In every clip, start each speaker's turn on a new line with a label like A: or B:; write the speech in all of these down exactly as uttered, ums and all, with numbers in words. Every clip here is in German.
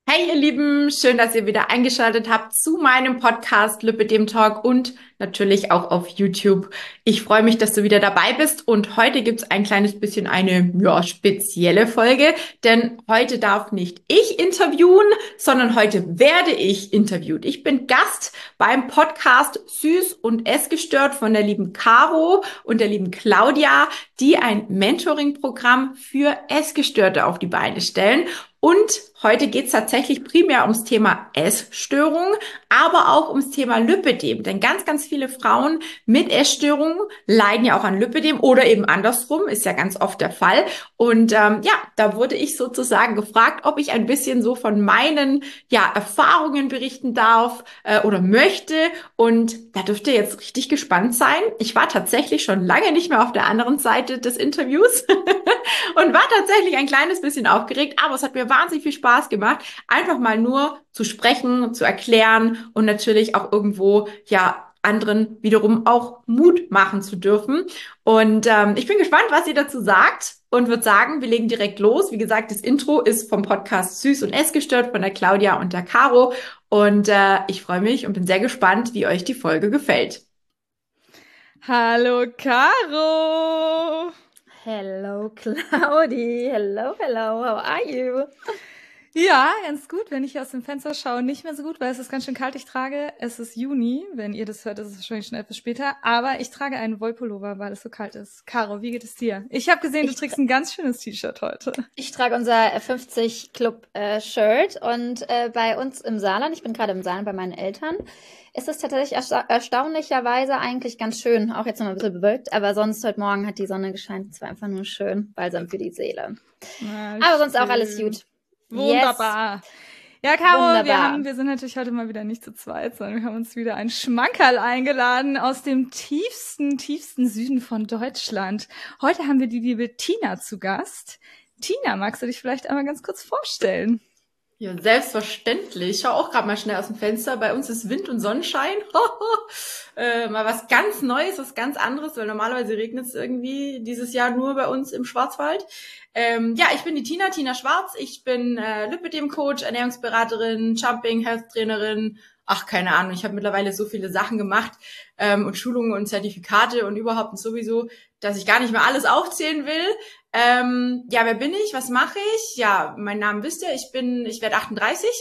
A: Hey ihr Lieben, schön, dass ihr wieder eingeschaltet habt zu meinem Podcast Lipidem Talk und natürlich auch auf YouTube. Ich freue mich, dass du wieder dabei bist und heute gibt's ein kleines bisschen eine ja, spezielle Folge, denn heute darf nicht ich interviewen, sondern heute werde ich interviewt. Ich bin Gast beim Podcast Süß und Essgestört von der lieben Caro und der lieben Claudia, die ein Mentoring-Programm für Essgestörte auf die Beine stellen. Und heute geht es tatsächlich primär ums Thema Essstörung, aber auch ums Thema Lipödem. Denn ganz, ganz viele Frauen mit Essstörungen leiden ja auch an Lipödem oder eben andersrum, ist ja ganz oft der Fall. Und ähm, ja, da wurde ich sozusagen gefragt, ob ich ein bisschen so von meinen ja, Erfahrungen berichten darf äh, oder möchte. Und da dürft ihr jetzt richtig gespannt sein. Ich war tatsächlich schon lange nicht mehr auf der anderen Seite des Interviews. Und war tatsächlich ein kleines bisschen aufgeregt, aber es hat mir wahnsinnig viel Spaß gemacht, einfach mal nur zu sprechen, zu erklären und natürlich auch irgendwo, ja, anderen wiederum auch Mut machen zu dürfen. Und ähm, ich bin gespannt, was ihr dazu sagt und würde sagen, wir legen direkt los. Wie gesagt, das Intro ist vom Podcast Süß und Essgestört von der Claudia und der Caro. Und äh, ich freue mich und bin sehr gespannt, wie euch die Folge gefällt.
B: Hallo Caro!
C: Hello Claudi, hello, hello, how are you?
B: Ja, ganz gut, wenn ich hier aus dem Fenster schaue. Nicht mehr so gut, weil es ist ganz schön kalt. Ich trage, es ist Juni, wenn ihr das hört, ist es wahrscheinlich schon etwas später, aber ich trage einen Wollpullover, weil es so kalt ist. Caro, wie geht es dir? Ich habe gesehen, du
C: Ich
B: trägst ein ganz schönes T-Shirt heute.
C: Ich trage unser fünfzig Club äh, Shirt und äh, bei uns im Saarland, ich bin gerade im Saarland bei meinen Eltern, ist es tatsächlich ersta erstaunlicherweise eigentlich ganz schön, auch jetzt noch mal ein bisschen bewölkt, aber sonst heute Morgen hat die Sonne gescheint, es war einfach nur schön, balsam für die Seele.
B: Na,
C: Aber sonst
B: schön.
C: auch alles gut.
B: Wunderbar.
C: Yes.
B: Ja, Caro,
C: Wunderbar.
B: wir haben, wir sind natürlich heute mal wieder nicht zu zweit, sondern wir haben uns wieder einen Schmankerl eingeladen aus dem tiefsten, tiefsten Süden von Deutschland. Heute haben wir die liebe Tina zu Gast. Tina, magst du dich vielleicht einmal ganz kurz vorstellen?
A: Ja, selbstverständlich. Ich schaue auch gerade mal schnell aus dem Fenster. Bei uns ist Wind und Sonnenschein. äh, mal was ganz Neues, was ganz anderes, weil normalerweise regnet es irgendwie dieses Jahr nur bei uns im Schwarzwald. Ähm, ja, ich bin die Tina, Tina Schwarz. Ich bin äh, Lipödem-Coach, Ernährungsberaterin, Jumping, Health-Trainerin. Ach, keine Ahnung, ich habe mittlerweile so viele Sachen gemacht ähm, und Schulungen und Zertifikate und überhaupt und sowieso, dass ich gar nicht mehr alles aufzählen will. Ähm, ja, wer bin ich? Was mache ich? Ja, meinen Namen wisst ihr. Ich bin, ich werde achtunddreißig.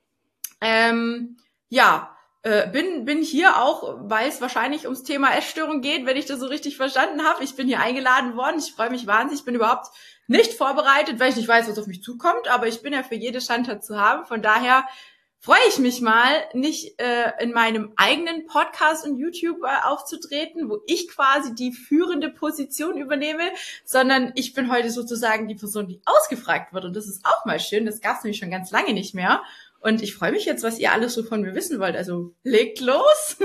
A: Ähm, ja, äh, bin bin hier auch, weil es wahrscheinlich ums Thema Essstörung geht, wenn ich das so richtig verstanden habe. Ich bin hier eingeladen worden. Ich freue mich wahnsinnig. Ich bin überhaupt nicht vorbereitet, weil ich nicht weiß, was auf mich zukommt. Aber ich bin ja für jede Schandtat zu haben. Von daher freue ich mich mal, nicht äh, in meinem eigenen Podcast und YouTube äh, aufzutreten, wo ich quasi die führende Position übernehme, sondern ich bin heute sozusagen die Person, die ausgefragt wird. Und das ist auch mal schön. Das gab es nämlich schon ganz lange nicht mehr. Und ich freue mich jetzt, was ihr alles so von mir wissen wollt. Also legt los.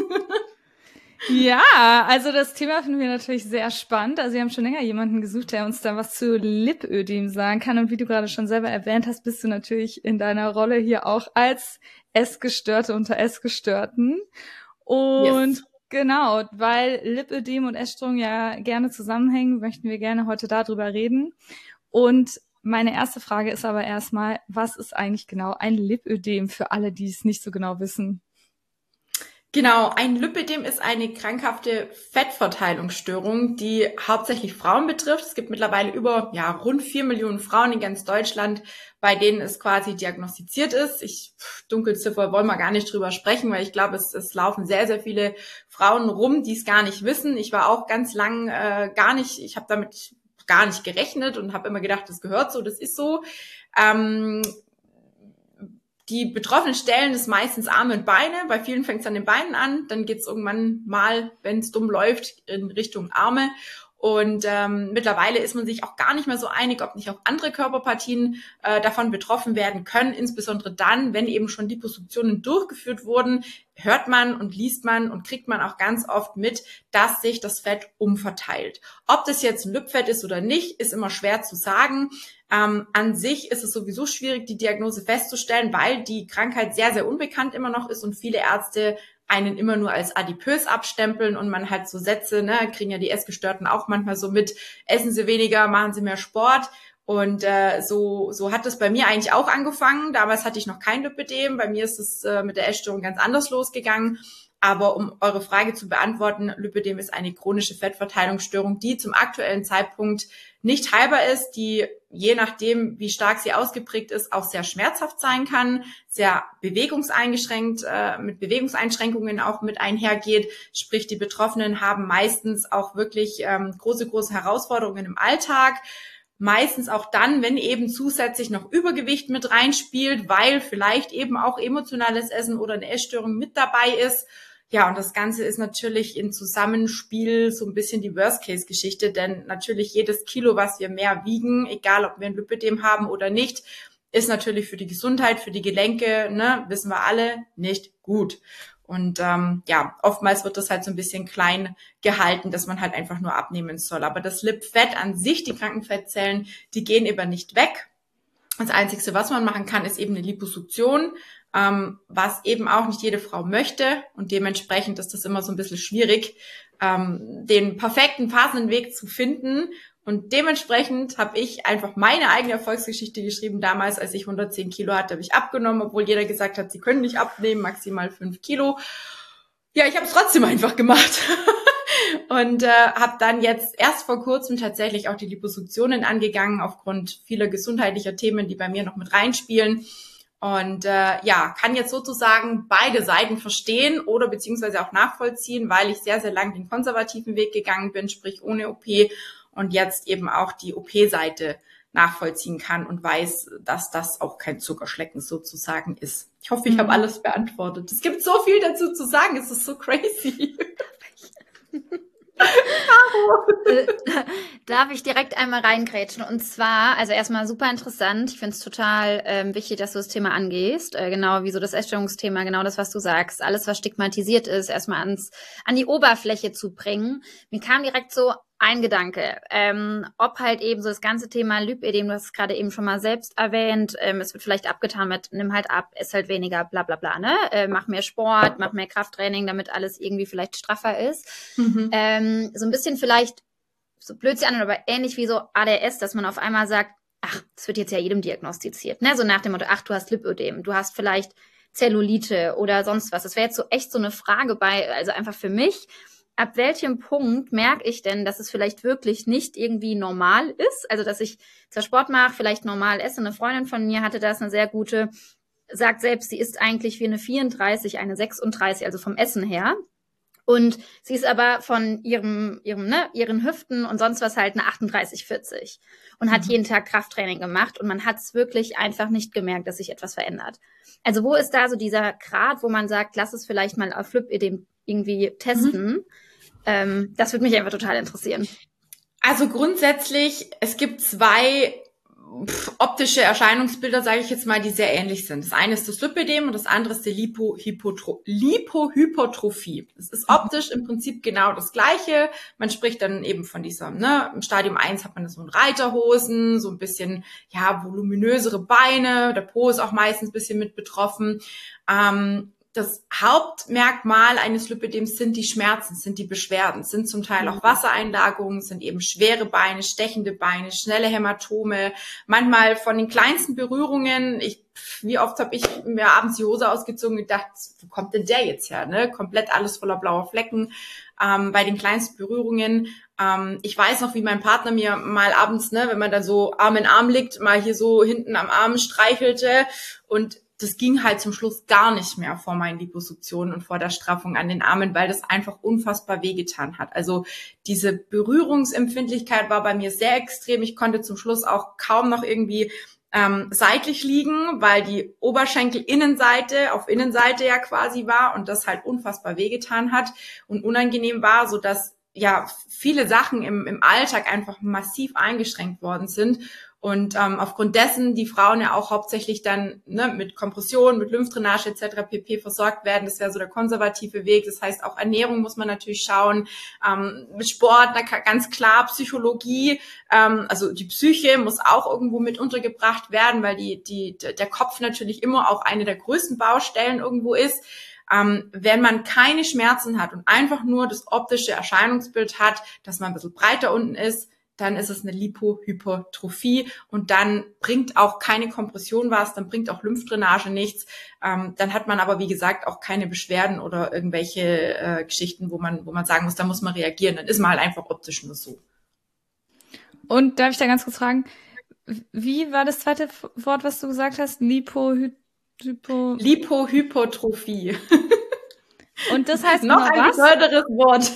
B: Ja, also das Thema finden wir natürlich sehr spannend. Also wir haben schon länger jemanden gesucht, der uns da was zu Lipödem sagen kann. Und wie du gerade schon selber erwähnt hast, bist du natürlich in deiner Rolle hier auch als Essgestörte unter Essgestörten. Und yes. Genau, weil Lipödem und Essstörung ja gerne zusammenhängen, möchten wir gerne heute darüber reden. Und meine erste Frage ist aber erstmal, was ist eigentlich genau ein Lipödem für alle, die es nicht so genau wissen?
A: Genau, ein Lipödem ist eine krankhafte Fettverteilungsstörung, die hauptsächlich Frauen betrifft. Es gibt mittlerweile über ja rund vier Millionen Frauen in ganz Deutschland, bei denen es quasi diagnostiziert ist. Ich Dunkelziffer wollen wir gar nicht drüber sprechen, weil ich glaube, es, es laufen sehr, sehr viele Frauen rum, die es gar nicht wissen. Ich war auch ganz lang äh, gar nicht, ich habe damit gar nicht gerechnet und habe immer gedacht, das gehört so, das ist so. Ähm, Die betroffenen Stellen ist meistens Arme und Beine. Bei vielen fängt es an den Beinen an. Dann geht es irgendwann mal, wenn es dumm läuft, in Richtung Arme. Und ähm, mittlerweile ist man sich auch gar nicht mehr so einig, ob nicht auch andere Körperpartien äh, davon betroffen werden können. Insbesondere dann, wenn eben schon Liposuktionen durchgeführt wurden, hört man und liest man und kriegt man auch ganz oft mit, dass sich das Fett umverteilt. Ob das jetzt ein Lipfett ist oder nicht, ist immer schwer zu sagen. Ähm, an sich ist es sowieso schwierig, die Diagnose festzustellen, weil die Krankheit sehr, sehr unbekannt immer noch ist und viele Ärzte einen immer nur als adipös abstempeln und man halt so Sätze, ne, kriegen ja die Essgestörten auch manchmal so mit, essen Sie weniger, machen Sie mehr Sport Und äh, so so hat es bei mir eigentlich auch angefangen. Damals hatte ich noch kein Lipödem. Bei mir ist es äh, mit der Essstörung ganz anders losgegangen. Aber um eure Frage zu beantworten, Lipödem ist eine chronische Fettverteilungsstörung, die zum aktuellen Zeitpunkt nicht heilbar ist, die je nachdem, wie stark sie ausgeprägt ist, auch sehr schmerzhaft sein kann, sehr bewegungseingeschränkt, äh, mit Bewegungseinschränkungen auch mit einhergeht. Sprich, die Betroffenen haben meistens auch wirklich ähm, große, große Herausforderungen im Alltag. Meistens auch dann, wenn eben zusätzlich noch Übergewicht mit reinspielt, weil vielleicht eben auch emotionales Essen oder eine Essstörung mit dabei ist. Ja, und das Ganze ist natürlich im Zusammenspiel so ein bisschen die Worst-Case-Geschichte, denn natürlich jedes Kilo, was wir mehr wiegen, egal ob wir ein Lipödem haben oder nicht, ist natürlich für die Gesundheit, für die Gelenke, ne, wissen wir alle, nicht gut. Und ähm, ja, oftmals wird das halt so ein bisschen klein gehalten, dass man halt einfach nur abnehmen soll. Aber das Lipfett an sich, die Krankenfettzellen, die gehen eben nicht weg. Das Einzige, was man machen kann, ist eben eine Liposuktion, ähm, was eben auch nicht jede Frau möchte. Und dementsprechend ist das immer so ein bisschen schwierig, ähm, den perfekten, passenden Weg zu finden. Und dementsprechend habe ich einfach meine eigene Erfolgsgeschichte geschrieben. Damals, als ich hundertzehn Kilo hatte, habe ich abgenommen, obwohl jeder gesagt hat, sie können nicht abnehmen, maximal fünf Kilo. Ja, ich habe es trotzdem einfach gemacht. Und äh, habe dann jetzt erst vor kurzem tatsächlich auch die Liposuktionen angegangen, aufgrund vieler gesundheitlicher Themen, die bei mir noch mit reinspielen. Und äh, ja, kann jetzt sozusagen beide Seiten verstehen oder beziehungsweise auch nachvollziehen, weil ich sehr, sehr lang den konservativen Weg gegangen bin, sprich ohne O P, und jetzt eben auch die O P-Seite nachvollziehen kann und weiß, dass das auch kein Zuckerschlecken sozusagen ist. Ich hoffe, ich mhm. habe alles beantwortet. Es gibt so viel dazu zu sagen, es ist so crazy.
C: äh, darf ich direkt einmal reingrätschen? Und zwar, also erstmal super interessant. Ich finde es total ähm, wichtig, dass du das Thema angehst. Äh, genau wie so das Essstörungsthema, genau das, was du sagst. Alles, was stigmatisiert ist, erstmal ans an die Oberfläche zu bringen. Mir kam direkt so ein Gedanke, ähm, ob halt eben so das ganze Thema Lipödem, du hast es gerade eben schon mal selbst erwähnt, ähm, es wird vielleicht abgetan mit, nimm halt ab, ess halt weniger, bla bla bla, ne? Äh, mach mehr Sport, mach mehr Krafttraining, damit alles irgendwie vielleicht straffer ist. Mhm. Ähm, so ein bisschen vielleicht, so blöd sich an, aber ähnlich wie so A D S, dass man auf einmal sagt, ach, das wird jetzt ja jedem diagnostiziert, ne? So nach dem Motto, ach, du hast Lipödem, du hast vielleicht Zellulite oder sonst was. Das wäre jetzt so echt so eine Frage bei, also einfach für mich, ab welchem Punkt merke ich denn, dass es vielleicht wirklich nicht irgendwie normal ist? Also, dass ich zwar Sport mache, vielleicht normal esse. Eine Freundin von mir hatte das, eine sehr gute, sagt selbst, sie ist eigentlich wie eine vierunddreißig, eine sechsunddreißig, also vom Essen her. Und sie ist aber von ihrem, ihrem, ne, ihren Hüften und sonst was halt eine achtunddreißig, vierzig und hat mhm. jeden Tag Krafttraining gemacht und man hat es wirklich einfach nicht gemerkt, dass sich etwas verändert. Also, wo ist da so dieser Grad, wo man sagt, lass es vielleicht mal auf Lipödem irgendwie testen? Mhm. Ähm, das würde mich einfach total interessieren.
A: Also grundsätzlich, es gibt zwei pff, optische Erscheinungsbilder, sage ich jetzt mal, die sehr ähnlich sind. Das eine ist das Lipödem und das andere ist die Lipohypotro- Lipohypertrophie. Es ist optisch im Prinzip genau das Gleiche. Man spricht dann eben von dieser, ne, im Stadium eins hat man so ein Reiterhosen, so ein bisschen, ja, voluminösere Beine, der Po ist auch meistens ein bisschen mit betroffen. Ähm, Das Hauptmerkmal eines Lipödems sind die Schmerzen, sind die Beschwerden, sind zum Teil auch Wassereinlagerungen, sind eben schwere Beine, stechende Beine, schnelle Hämatome, manchmal von den kleinsten Berührungen. Ich, wie oft habe ich mir abends die Hose ausgezogen und gedacht, wo kommt denn der jetzt her? Ne? Komplett alles voller blauer Flecken ähm, bei den kleinsten Berührungen. Ähm, ich weiß noch, wie mein Partner mir mal abends, ne, wenn man dann so Arm in Arm liegt, mal hier so hinten am Arm streichelte und das ging halt zum Schluss gar nicht mehr vor meinen Liposuktionen und vor der Straffung an den Armen, weil das einfach unfassbar wehgetan hat. Also diese Berührungsempfindlichkeit war bei mir sehr extrem. Ich konnte zum Schluss auch kaum noch irgendwie ähm, seitlich liegen, weil die Oberschenkelinnenseite auf Innenseite ja quasi war und das halt unfassbar wehgetan hat und unangenehm war, so dass ja viele Sachen im, im Alltag einfach massiv eingeschränkt worden sind. Und ähm, aufgrund dessen die Frauen ja auch hauptsächlich dann ne, mit Kompression, mit Lymphdrainage et cetera pp. Versorgt werden. Das wäre so der konservative Weg. Das heißt, auch Ernährung muss man natürlich schauen. Ähm, mit Sport, na, ganz klar, Psychologie, ähm, also die Psyche muss auch irgendwo mit untergebracht werden, weil die, die, der Kopf natürlich immer auch eine der größten Baustellen irgendwo ist. Ähm, wenn man keine Schmerzen hat und einfach nur das optische Erscheinungsbild hat, dass man ein bisschen breiter unten ist, dann ist es eine Lipohypertrophie und dann bringt auch keine Kompression was, dann bringt auch Lymphdrainage nichts. Ähm, dann hat man aber, wie gesagt, auch keine Beschwerden oder irgendwelche äh, Geschichten, wo man, wo man sagen muss, da muss man reagieren. Dann ist man halt einfach optisch nur so.
B: Und darf ich da ganz kurz fragen, wie war das zweite Wort, was du gesagt hast? Lipohy Hypo
A: Lipohypertrophie.
B: Und das heißt
A: noch
B: genau
A: ein
B: was?
A: besonderes Wort.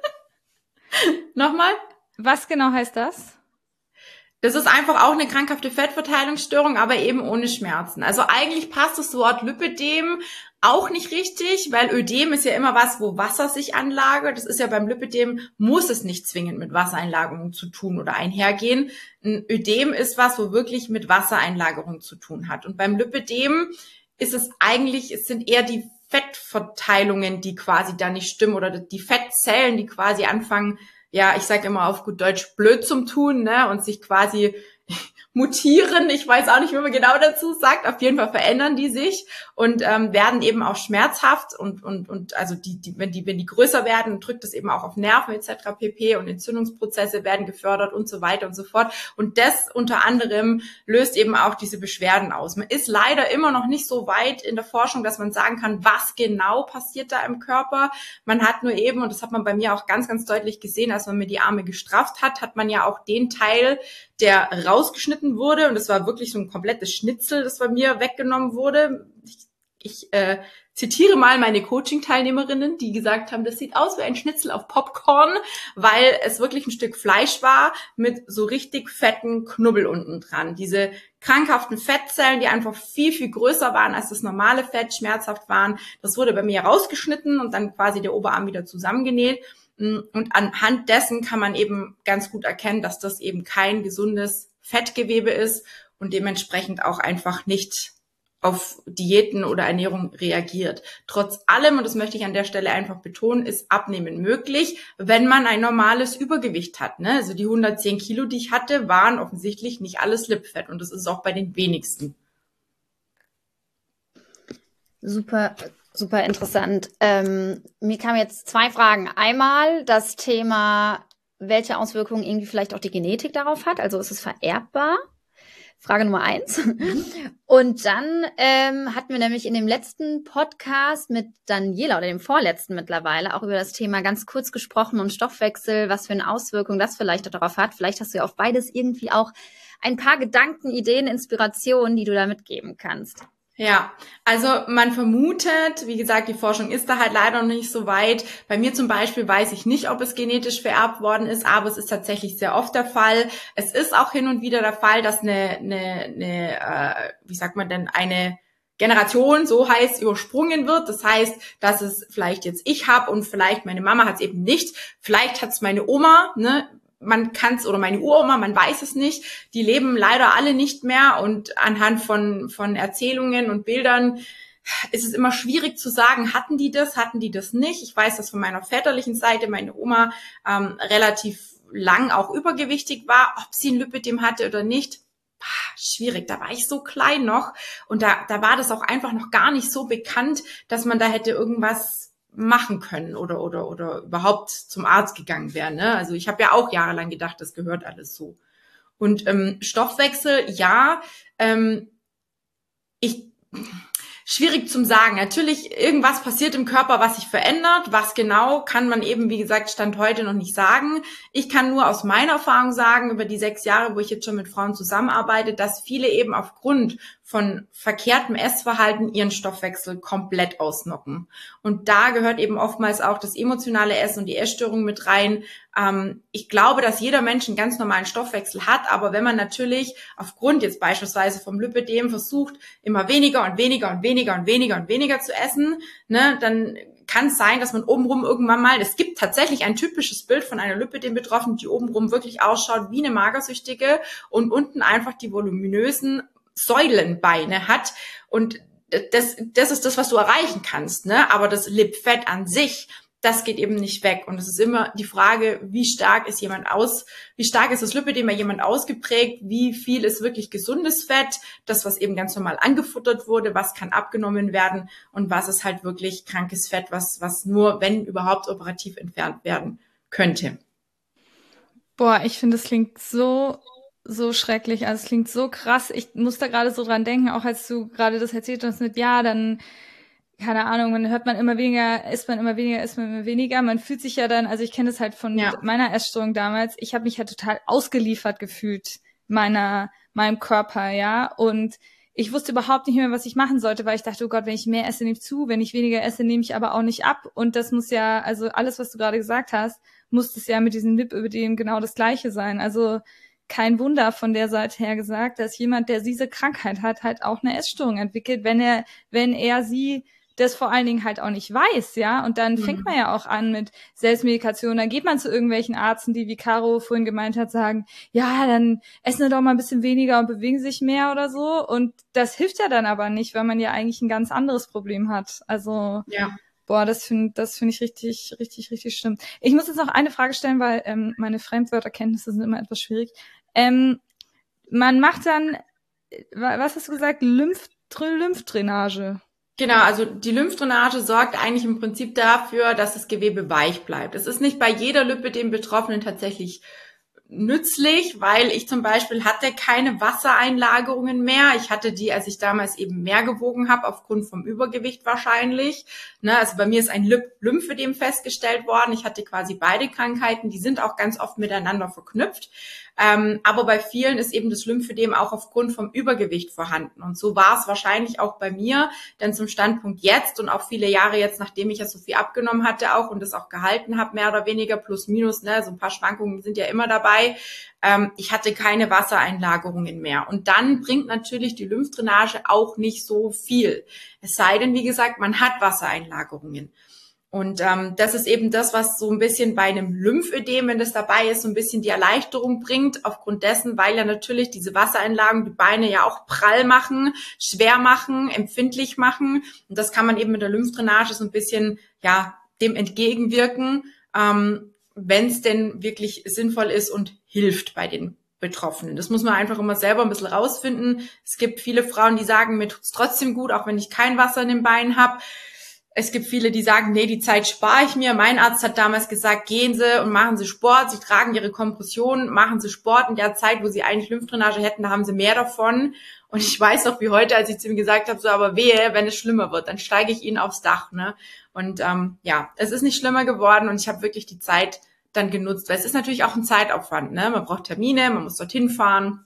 A: Nochmal?
B: Was genau heißt das?
A: Das ist einfach auch eine krankhafte Fettverteilungsstörung, aber eben ohne Schmerzen. Also eigentlich passt das Wort Lipödem auch nicht richtig, weil Ödem ist ja immer was, wo Wasser sich anlagert. Das ist ja beim Lipödem, muss es nicht zwingend mit Wassereinlagerung zu tun oder einhergehen. Ein Ödem ist was, wo wirklich mit Wassereinlagerung zu tun hat. Und beim Lipödem ist es eigentlich, es sind eher die Fettverteilungen, die quasi da nicht stimmen oder die Fettzellen, die quasi anfangen, ja, ich sage immer auf gut Deutsch, blöd zum Tun, ne, und sich quasi mutieren. Ich weiß auch nicht, wie man genau dazu sagt. Auf jeden Fall verändern die sich und ähm, werden eben auch schmerzhaft und und und also die die wenn die wenn die größer werden, drückt es eben auch auf Nerven et cetera pp. Und Entzündungsprozesse werden gefördert und so weiter und so fort. Und das unter anderem löst eben auch diese Beschwerden aus. Man ist leider immer noch nicht so weit in der Forschung, dass man sagen kann, was genau passiert da im Körper. Man hat nur eben, und das hat man bei mir auch ganz ganz deutlich gesehen, als man mir die Arme gestrafft hat, hat man ja auch den Teil, der rausgeschnitten wurde, und das war wirklich so ein komplettes Schnitzel, das bei mir weggenommen wurde. Ich, ich äh, zitiere mal meine Coaching-Teilnehmerinnen, die gesagt haben, das sieht aus wie ein Schnitzel auf Popcorn, weil es wirklich ein Stück Fleisch war mit so richtig fetten Knubbel unten dran. Diese krankhaften Fettzellen, die einfach viel, viel größer waren als das normale Fett, schmerzhaft waren, das wurde bei mir rausgeschnitten und dann quasi der Oberarm wieder zusammengenäht. Und anhand dessen kann man eben ganz gut erkennen, dass das eben kein gesundes Fettgewebe ist und dementsprechend auch einfach nicht auf Diäten oder Ernährung reagiert. Trotz allem, und das möchte ich an der Stelle einfach betonen, ist Abnehmen möglich, wenn man ein normales Übergewicht hat. Ne? Also die hundertzehn Kilo, die ich hatte, waren offensichtlich nicht alles Lipfett und das ist auch bei den wenigsten.
C: Super. Super interessant. Ähm, mir kamen jetzt zwei Fragen. Einmal das Thema, welche Auswirkungen irgendwie vielleicht auch die Genetik darauf hat. Also ist es vererbbar? Frage Nummer eins. Und dann ähm, hatten wir nämlich in dem letzten Podcast mit Daniela oder dem vorletzten mittlerweile auch über das Thema ganz kurz gesprochen und Stoffwechsel, was für eine Auswirkung das vielleicht auch darauf hat. Vielleicht hast du ja auf beides irgendwie auch ein paar Gedanken, Ideen, Inspirationen, die du da mitgeben kannst.
A: Ja, also man vermutet, wie gesagt, die Forschung ist da halt leider noch nicht so weit. Bei mir zum Beispiel weiß ich nicht, ob es genetisch vererbt worden ist, aber es ist tatsächlich sehr oft der Fall. Es ist auch hin und wieder der Fall, dass eine, eine, eine äh, wie sagt man denn, eine Generation, so heißt, übersprungen wird. Das heißt, dass es vielleicht jetzt ich habe und vielleicht meine Mama hat es eben nicht. Vielleicht hat es meine Oma, ne? Man kann es, oder meine Uroma, man weiß es nicht. Die leben leider alle nicht mehr und anhand von von Erzählungen und Bildern ist es immer schwierig zu sagen, hatten die das, hatten die das nicht. Ich weiß, dass von meiner väterlichen Seite meine Oma ähm, relativ lang auch übergewichtig war. Ob sie ein Lipödem hatte oder nicht, schwierig. Da war ich so klein noch und da da war das auch einfach noch gar nicht so bekannt, dass man da hätte irgendwas machen können oder oder oder überhaupt zum Arzt gegangen wäre. Ne? Also ich habe ja auch jahrelang gedacht, das gehört alles so. Und ähm, Stoffwechsel, ja, ähm, ich schwierig zum sagen. Natürlich, irgendwas passiert im Körper, was sich verändert. Was genau, kann man eben, wie gesagt, Stand heute noch nicht sagen. Ich kann nur aus meiner Erfahrung sagen, über die sechs Jahre, wo ich jetzt schon mit Frauen zusammenarbeite, dass viele eben aufgrund von verkehrtem Essverhalten ihren Stoffwechsel komplett ausnocken. Und da gehört eben oftmals auch das emotionale Essen und die Essstörung mit rein. Ähm, ich glaube, dass jeder Mensch einen ganz normalen Stoffwechsel hat, aber wenn man natürlich aufgrund jetzt beispielsweise vom Lipödem versucht, immer weniger und weniger und weniger und weniger und weniger zu essen, ne, dann kann es sein, dass man obenrum irgendwann mal, es gibt tatsächlich ein typisches Bild von einer Lipödem-Betroffenen, die obenrum wirklich ausschaut wie eine Magersüchtige und unten einfach die voluminösen Säulenbeine hat, und das, das ist das, was du erreichen kannst, ne? Aber das Lipfett an sich, das geht eben nicht weg. Und es ist immer die Frage, wie stark ist jemand aus, wie stark ist das Lipödem bei jemand ausgeprägt, wie viel ist wirklich gesundes Fett, das, was eben ganz normal angefuttert wurde, was kann abgenommen werden und was ist halt wirklich krankes Fett, was, was nur, wenn überhaupt, operativ entfernt werden könnte.
B: Boah, ich finde, es klingt so, so schrecklich. Also es klingt so krass. Ich muss da gerade so dran denken, auch als du gerade das erzählt hast mit, ja, dann, keine Ahnung, dann hört man immer weniger, isst man immer weniger, isst man immer weniger. Man fühlt sich ja dann, also ich kenne das halt von
A: Ja.
B: meiner Essstörung damals. Ich habe mich halt total ausgeliefert gefühlt meiner, meinem Körper, ja. Und ich wusste überhaupt nicht mehr, was ich machen sollte, weil ich dachte, oh Gott, wenn ich mehr esse, nehme ich zu. Wenn ich weniger esse, nehme ich aber auch nicht ab. Und das muss ja, also alles, was du gerade gesagt hast, muss es ja mit diesem Lipödem genau das Gleiche sein. Also kein Wunder von der Seite her gesagt, dass jemand, der diese Krankheit hat, halt auch eine Essstörung entwickelt, wenn er, wenn er sie das vor allen Dingen halt auch nicht weiß, ja. Und dann fängt man ja auch an mit Selbstmedikation. Dann geht man zu irgendwelchen Ärzten, die, wie Caro vorhin gemeint hat, sagen, ja, dann essen wir doch mal ein bisschen weniger und bewegen sich mehr oder so. Und das hilft ja dann aber nicht, weil man ja eigentlich ein ganz anderes Problem hat. Also
A: Ja.
B: Boah, das finde das finde ich richtig, richtig, richtig schlimm. Ich muss jetzt noch eine Frage stellen, weil ähm, meine Fremdwörterkenntnisse sind immer etwas schwierig. Ähm, man macht dann, was hast du gesagt, Lymph Lymphdrainage.
A: Genau, also die Lymphdrainage sorgt eigentlich im Prinzip dafür, dass das Gewebe weich bleibt. Es ist nicht bei jeder Lipödem-Betroffenen tatsächlich nützlich, weil ich zum Beispiel hatte keine Wassereinlagerungen mehr. Ich hatte die, als ich damals eben mehr gewogen habe, aufgrund vom Übergewicht wahrscheinlich. Ne, also bei mir ist ein Lymphödem festgestellt worden. Ich hatte quasi beide Krankheiten. Die sind auch ganz oft miteinander verknüpft. Ähm, aber bei vielen ist eben das Lymphödem auch aufgrund vom Übergewicht vorhanden. Und so war es wahrscheinlich auch bei mir, denn zum Standpunkt jetzt und auch viele Jahre jetzt, nachdem ich ja so viel abgenommen hatte auch und das auch gehalten habe, mehr oder weniger plus minus, ne, so ein paar Schwankungen sind ja immer dabei. Ähm, ich hatte keine Wassereinlagerungen mehr. Und dann bringt natürlich die Lymphdrainage auch nicht so viel. Es sei denn, wie gesagt, man hat Wassereinlagerungen. Und ähm, das ist eben das, was so ein bisschen bei einem Lymphödem, wenn das dabei ist, so ein bisschen die Erleichterung bringt, aufgrund dessen, weil ja natürlich diese Wassereinlagen die Beine ja auch prall machen, schwer machen, empfindlich machen. Und das kann man eben mit der Lymphdrainage so ein bisschen, ja, dem entgegenwirken, ähm, wenn es denn wirklich sinnvoll ist und hilft bei den Betroffenen. Das muss man einfach immer selber ein bisschen rausfinden. Es gibt viele Frauen, die sagen, mir tut's trotzdem gut, auch wenn ich kein Wasser in den Beinen habe. Es gibt viele, die sagen, nee, die Zeit spare ich mir. Mein Arzt hat damals gesagt, gehen Sie und machen Sie Sport. Sie tragen Ihre Kompression, machen Sie Sport. In der Zeit, wo Sie eigentlich Lymphdrainage hätten, da haben Sie mehr davon. Und ich weiß noch wie heute, als ich zu ihm gesagt habe, so, aber wehe, wenn es schlimmer wird, dann steige ich Ihnen aufs Dach. Ne? Und ähm, ja, es ist nicht schlimmer geworden und ich habe wirklich die Zeit dann genutzt. Weil es ist natürlich auch ein Zeitaufwand. Ne? Man braucht Termine, man muss dorthin fahren.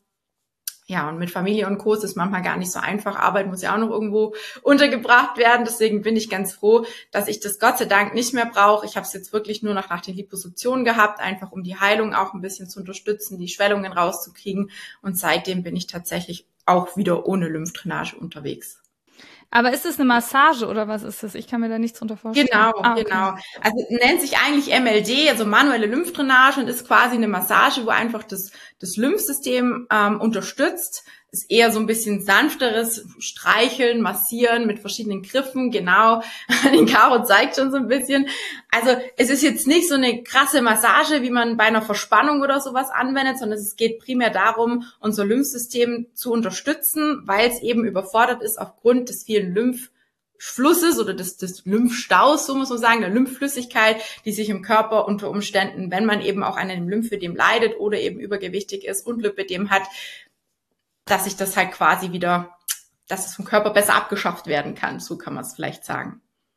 A: Ja, und mit Familie und Co. ist es manchmal gar nicht so einfach. Arbeit muss ja auch noch irgendwo untergebracht werden. Deswegen bin ich ganz froh, dass ich das Gott sei Dank nicht mehr brauche. Ich habe es jetzt wirklich nur noch nach den Liposuktionen gehabt, einfach um die Heilung auch ein bisschen zu unterstützen, die Schwellungen rauszukriegen. Und seitdem bin ich tatsächlich auch wieder ohne Lymphdrainage unterwegs.
B: Aber ist es eine Massage oder was ist das? Ich kann mir da nichts drunter vorstellen.
A: Genau,
B: ah, okay.
A: genau. Also nennt sich eigentlich M L D, also manuelle Lymphdrainage, und ist quasi eine Massage, wo einfach das, das Lymphsystem ähm, unterstützt. Ist eher so ein bisschen sanfteres Streicheln, Massieren mit verschiedenen Griffen, genau. Den Caro zeigt schon so ein bisschen. Also es ist jetzt nicht so eine krasse Massage, wie man bei einer Verspannung oder sowas anwendet, sondern es geht primär darum, unser Lymphsystem zu unterstützen, weil es eben überfordert ist aufgrund des vielen Lymphflusses oder des, des Lymphstaus, so muss man sagen, der Lymphflüssigkeit, die sich im Körper unter Umständen, wenn man eben auch an einem Lymphödem leidet oder eben übergewichtig ist und Lipödem hat, dass sich das halt quasi wieder, dass es vom Körper besser abgeschafft werden kann. So kann man es vielleicht sagen.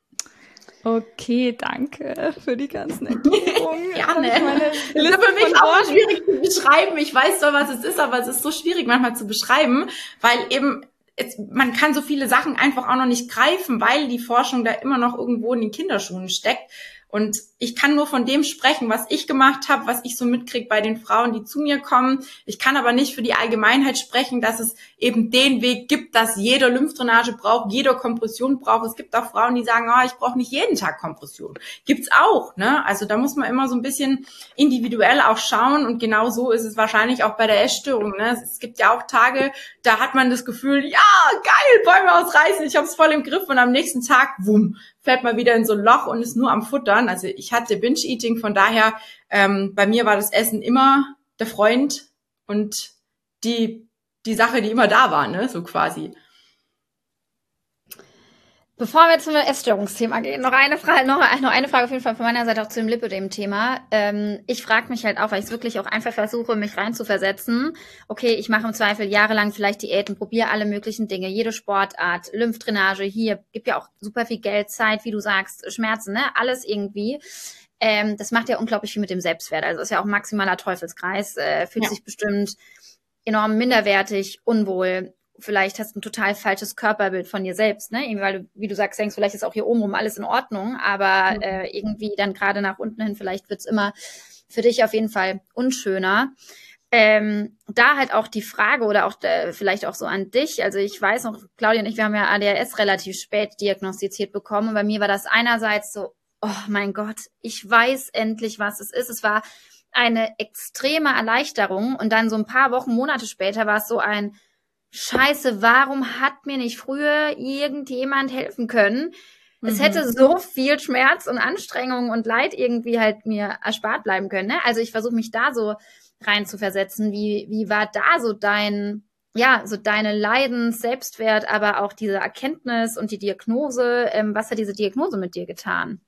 B: Okay, danke für die ganzen Erklärungen.
A: Gerne. Das ist für mich auch schwierig zu beschreiben. Ich weiß zwar, was es ist, aber es ist so schwierig manchmal zu beschreiben, weil eben es, man kann so viele Sachen einfach auch noch nicht greifen, weil die Forschung da immer noch irgendwo in den Kinderschuhen steckt. Und ich kann nur von dem sprechen, was ich gemacht habe, was ich so mitkriege bei den Frauen, die zu mir kommen. Ich kann aber nicht für die Allgemeinheit sprechen, dass es eben den Weg gibt, dass jeder Lymphdrainage braucht, jeder Kompression braucht. Es gibt auch Frauen, die sagen, oh, ich brauche nicht jeden Tag Kompression. Gibt's auch, ne? Also da muss man immer so ein bisschen individuell auch schauen. Und genau so ist es wahrscheinlich auch bei der Essstörung, ne? Es gibt ja auch Tage, da hat man das Gefühl, ja, geil, Bäume ausreißen, ich habe es voll im Griff. Und am nächsten Tag, wumm, fällt man wieder in so ein Loch und ist nur am Futtern. Also ich hatte Binge-Eating, von daher, ähm, bei mir war das Essen immer der Freund und die die Sache, die immer da war, ne, so quasi.
C: Bevor wir zum Essstörungsthema gehen, noch eine Frage, noch, noch eine Frage auf jeden Fall von meiner Seite auch zu dem Lipödem-Thema. Ähm, ich frage mich halt auch, weil ich es wirklich auch einfach versuche, mich reinzuversetzen. Okay, ich mache im Zweifel jahrelang vielleicht Diäten, probiere alle möglichen Dinge, jede Sportart, Lymphdrainage, hier, gibt ja auch super viel Geld, Zeit, wie du sagst, Schmerzen, ne, alles irgendwie. Ähm, das macht ja unglaublich viel mit dem Selbstwert. Also ist ja auch ein maximaler Teufelskreis, äh, fühlt
A: Ja.
C: sich bestimmt enorm minderwertig, unwohl. Vielleicht hast du ein total falsches Körperbild von dir selbst, ne? Irgendwie, weil du, wie du sagst, denkst, vielleicht ist auch hier oben rum alles in Ordnung, aber
A: Mhm.
C: äh, irgendwie dann gerade nach unten hin, vielleicht wird's immer für dich auf jeden Fall unschöner. Ähm, da halt auch die Frage oder auch äh, vielleicht auch so an dich. Also ich weiß noch, Claudia und ich, wir haben ja A D H S relativ spät diagnostiziert bekommen und bei mir war das einerseits so, oh mein Gott, ich weiß endlich, was es ist. Es war eine extreme Erleichterung und dann so ein paar Wochen, Monate später war es so ein Scheiße, warum hat mir nicht früher irgendjemand helfen können? Mhm. Es hätte so viel Schmerz und Anstrengung und Leid irgendwie halt mir erspart bleiben können. Ne? Also ich versuche mich da so rein zu versetzen. Wie, wie war da so dein, ja, so deine Leidens, Selbstwert, aber auch diese Erkenntnis und die Diagnose? Ähm, was hat diese Diagnose mit dir getan?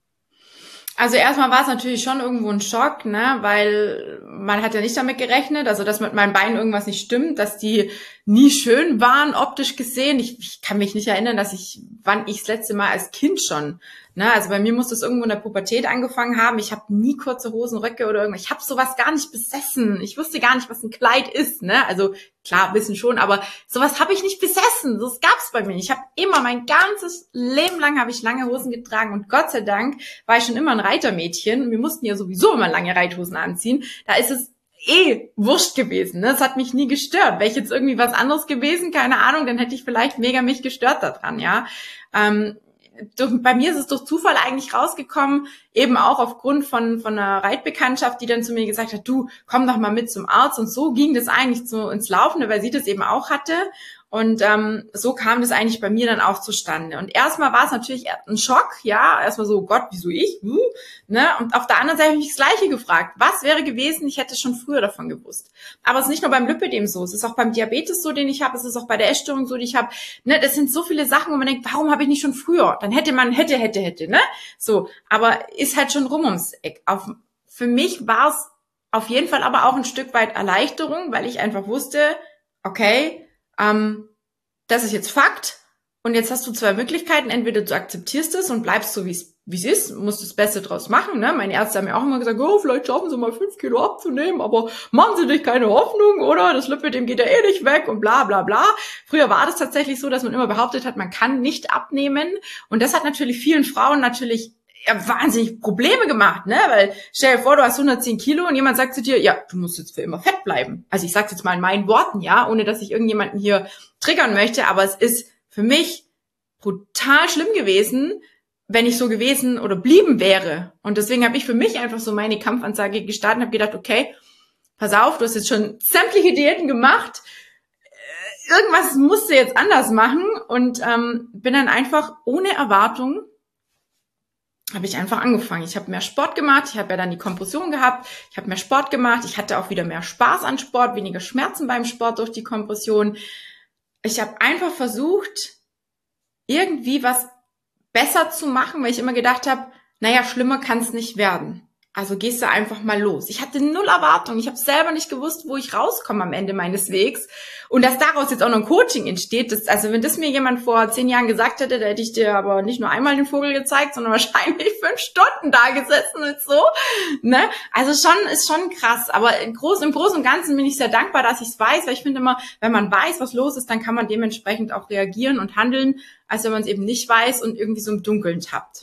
A: Also erstmal war es natürlich schon irgendwo ein Schock, ne, weil man hat ja nicht damit gerechnet, also dass mit meinen Beinen irgendwas nicht stimmt, dass die nie schön waren, optisch gesehen. Ich, ich kann mich nicht erinnern, dass ich, wann ich das letzte Mal als Kind schon, ne, also bei mir muss das irgendwo in der Pubertät angefangen haben. Ich habe nie kurze Hosen, Röcke oder irgendwas. Ich habe sowas gar nicht besessen. Ich wusste gar nicht, was ein Kleid ist, ne, also klar, wissen schon, aber sowas habe ich nicht besessen. Das gab's bei mir nicht. Ich habe immer, mein ganzes Leben lang habe ich lange Hosen getragen und Gott sei Dank war ich schon immer ein Reitermädchen. Wir mussten ja sowieso immer lange Reithosen anziehen. Da ist es eh wurscht gewesen. Ne? Das hat mich nie gestört. Wäre ich jetzt irgendwie was anderes gewesen, keine Ahnung, dann hätte ich vielleicht mega mich gestört daran, ja. Ähm, durch, bei mir ist es durch Zufall eigentlich rausgekommen, eben auch aufgrund von von einer Reitbekanntschaft, die dann zu mir gesagt hat, du, komm doch mal mit zum Arzt. Und so ging das eigentlich so ins Laufende, weil sie das eben auch hatte. Und ähm, so kam das eigentlich bei mir dann auch zustande. Und erstmal war es natürlich ein Schock, ja, erstmal so, Gott, wieso ich? Hm? Ne? Und auf der anderen Seite habe ich mich das Gleiche gefragt. Was wäre gewesen, ich hätte schon früher davon gewusst. Aber es ist nicht nur beim Lipödem so, es ist auch beim Diabetes so, den ich habe, es ist auch bei der Essstörung so, die ich habe. Ne? Das sind so viele Sachen, wo man denkt, warum habe ich nicht schon früher? Dann hätte man, hätte, hätte, hätte, ne? So, aber ist halt schon rum ums Eck. Auf, für mich war es auf jeden Fall aber auch ein Stück weit Erleichterung, weil ich einfach wusste, okay, Ähm, das ist jetzt Fakt und jetzt hast du zwei Möglichkeiten. Entweder du akzeptierst es und bleibst so, wie es wie es ist, musst das Beste draus machen. Ne? Meine Ärzte haben mir auch immer gesagt, oh, vielleicht schaffen sie mal fünf Kilo abzunehmen, aber machen sie dich keine Hoffnung, oder? Das Lipödem geht ja eh nicht weg und bla bla bla. Früher war das tatsächlich so, dass man immer behauptet hat, man kann nicht abnehmen. Und das hat natürlich vielen Frauen natürlich ja, wahnsinnig Probleme gemacht, ne? Weil stell dir vor, du hast hundertzehn Kilo und jemand sagt zu dir, ja, du musst jetzt für immer fett bleiben. Also ich sag's jetzt mal in meinen Worten, ja, ohne dass ich irgendjemanden hier triggern möchte, aber es ist für mich brutal schlimm gewesen, wenn ich so gewesen oder blieben wäre. Und deswegen habe ich für mich einfach so meine Kampfansage gestartet und habe gedacht, okay, pass auf, du hast jetzt schon sämtliche Diäten gemacht, irgendwas musst du jetzt anders machen und ähm, bin dann einfach ohne Erwartung habe ich einfach angefangen. Ich habe mehr Sport gemacht, ich habe ja dann die Kompression gehabt, ich habe mehr Sport gemacht, ich hatte auch wieder mehr Spaß an Sport, weniger Schmerzen beim Sport durch die Kompression. Ich habe einfach versucht, irgendwie was besser zu machen, weil ich immer gedacht habe, naja, schlimmer kann es nicht werden. Also gehst du einfach mal los. Ich hatte null Erwartung. Ich habe selber nicht gewusst, wo ich rauskomme am Ende meines Wegs. Und dass daraus jetzt auch noch ein Coaching entsteht, das, also wenn das mir jemand vor zehn Jahren gesagt hätte, da hätte ich dir aber nicht nur einmal den Vogel gezeigt, sondern wahrscheinlich fünf Stunden da gesessen und so. Ne? Also schon ist schon krass. Aber im Großen, im Großen und Ganzen bin ich sehr dankbar, dass ich es weiß, weil ich finde immer, wenn man weiß, was los ist, dann kann man dementsprechend auch reagieren und handeln, als wenn man es eben nicht weiß und irgendwie so im Dunkeln tappt.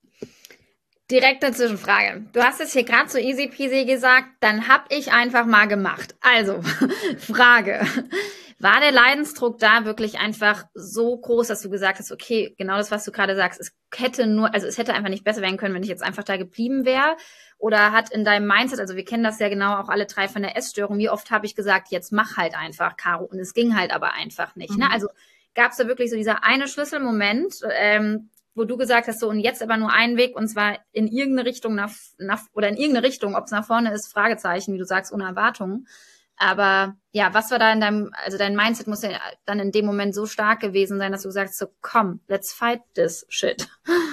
C: Direkte Zwischenfrage. Du hast es hier gerade so easy peasy gesagt, dann hab ich einfach mal gemacht. Also, Frage. War der Leidensdruck da wirklich einfach so groß, dass du gesagt hast, okay, genau das, was du gerade sagst, es hätte nur, also es hätte einfach nicht besser werden können, wenn ich jetzt einfach da geblieben wäre? Oder hat in deinem Mindset, also wir kennen das ja genau auch alle drei von der Essstörung, wie oft habe ich gesagt, jetzt mach halt einfach, Caro, und es ging halt aber einfach nicht. Mhm. Ne? Also gab es da wirklich so dieser eine Schlüsselmoment, ähm, wo du gesagt hast, so und jetzt aber nur einen Weg und zwar in irgendeine Richtung nach, nach oder in irgendeine Richtung, ob es nach vorne ist, Fragezeichen, wie du sagst, ohne Erwartungen. Aber ja, was war da in deinem, also dein Mindset muss ja dann in dem Moment so stark gewesen sein, dass du sagst, so komm, let's fight this shit.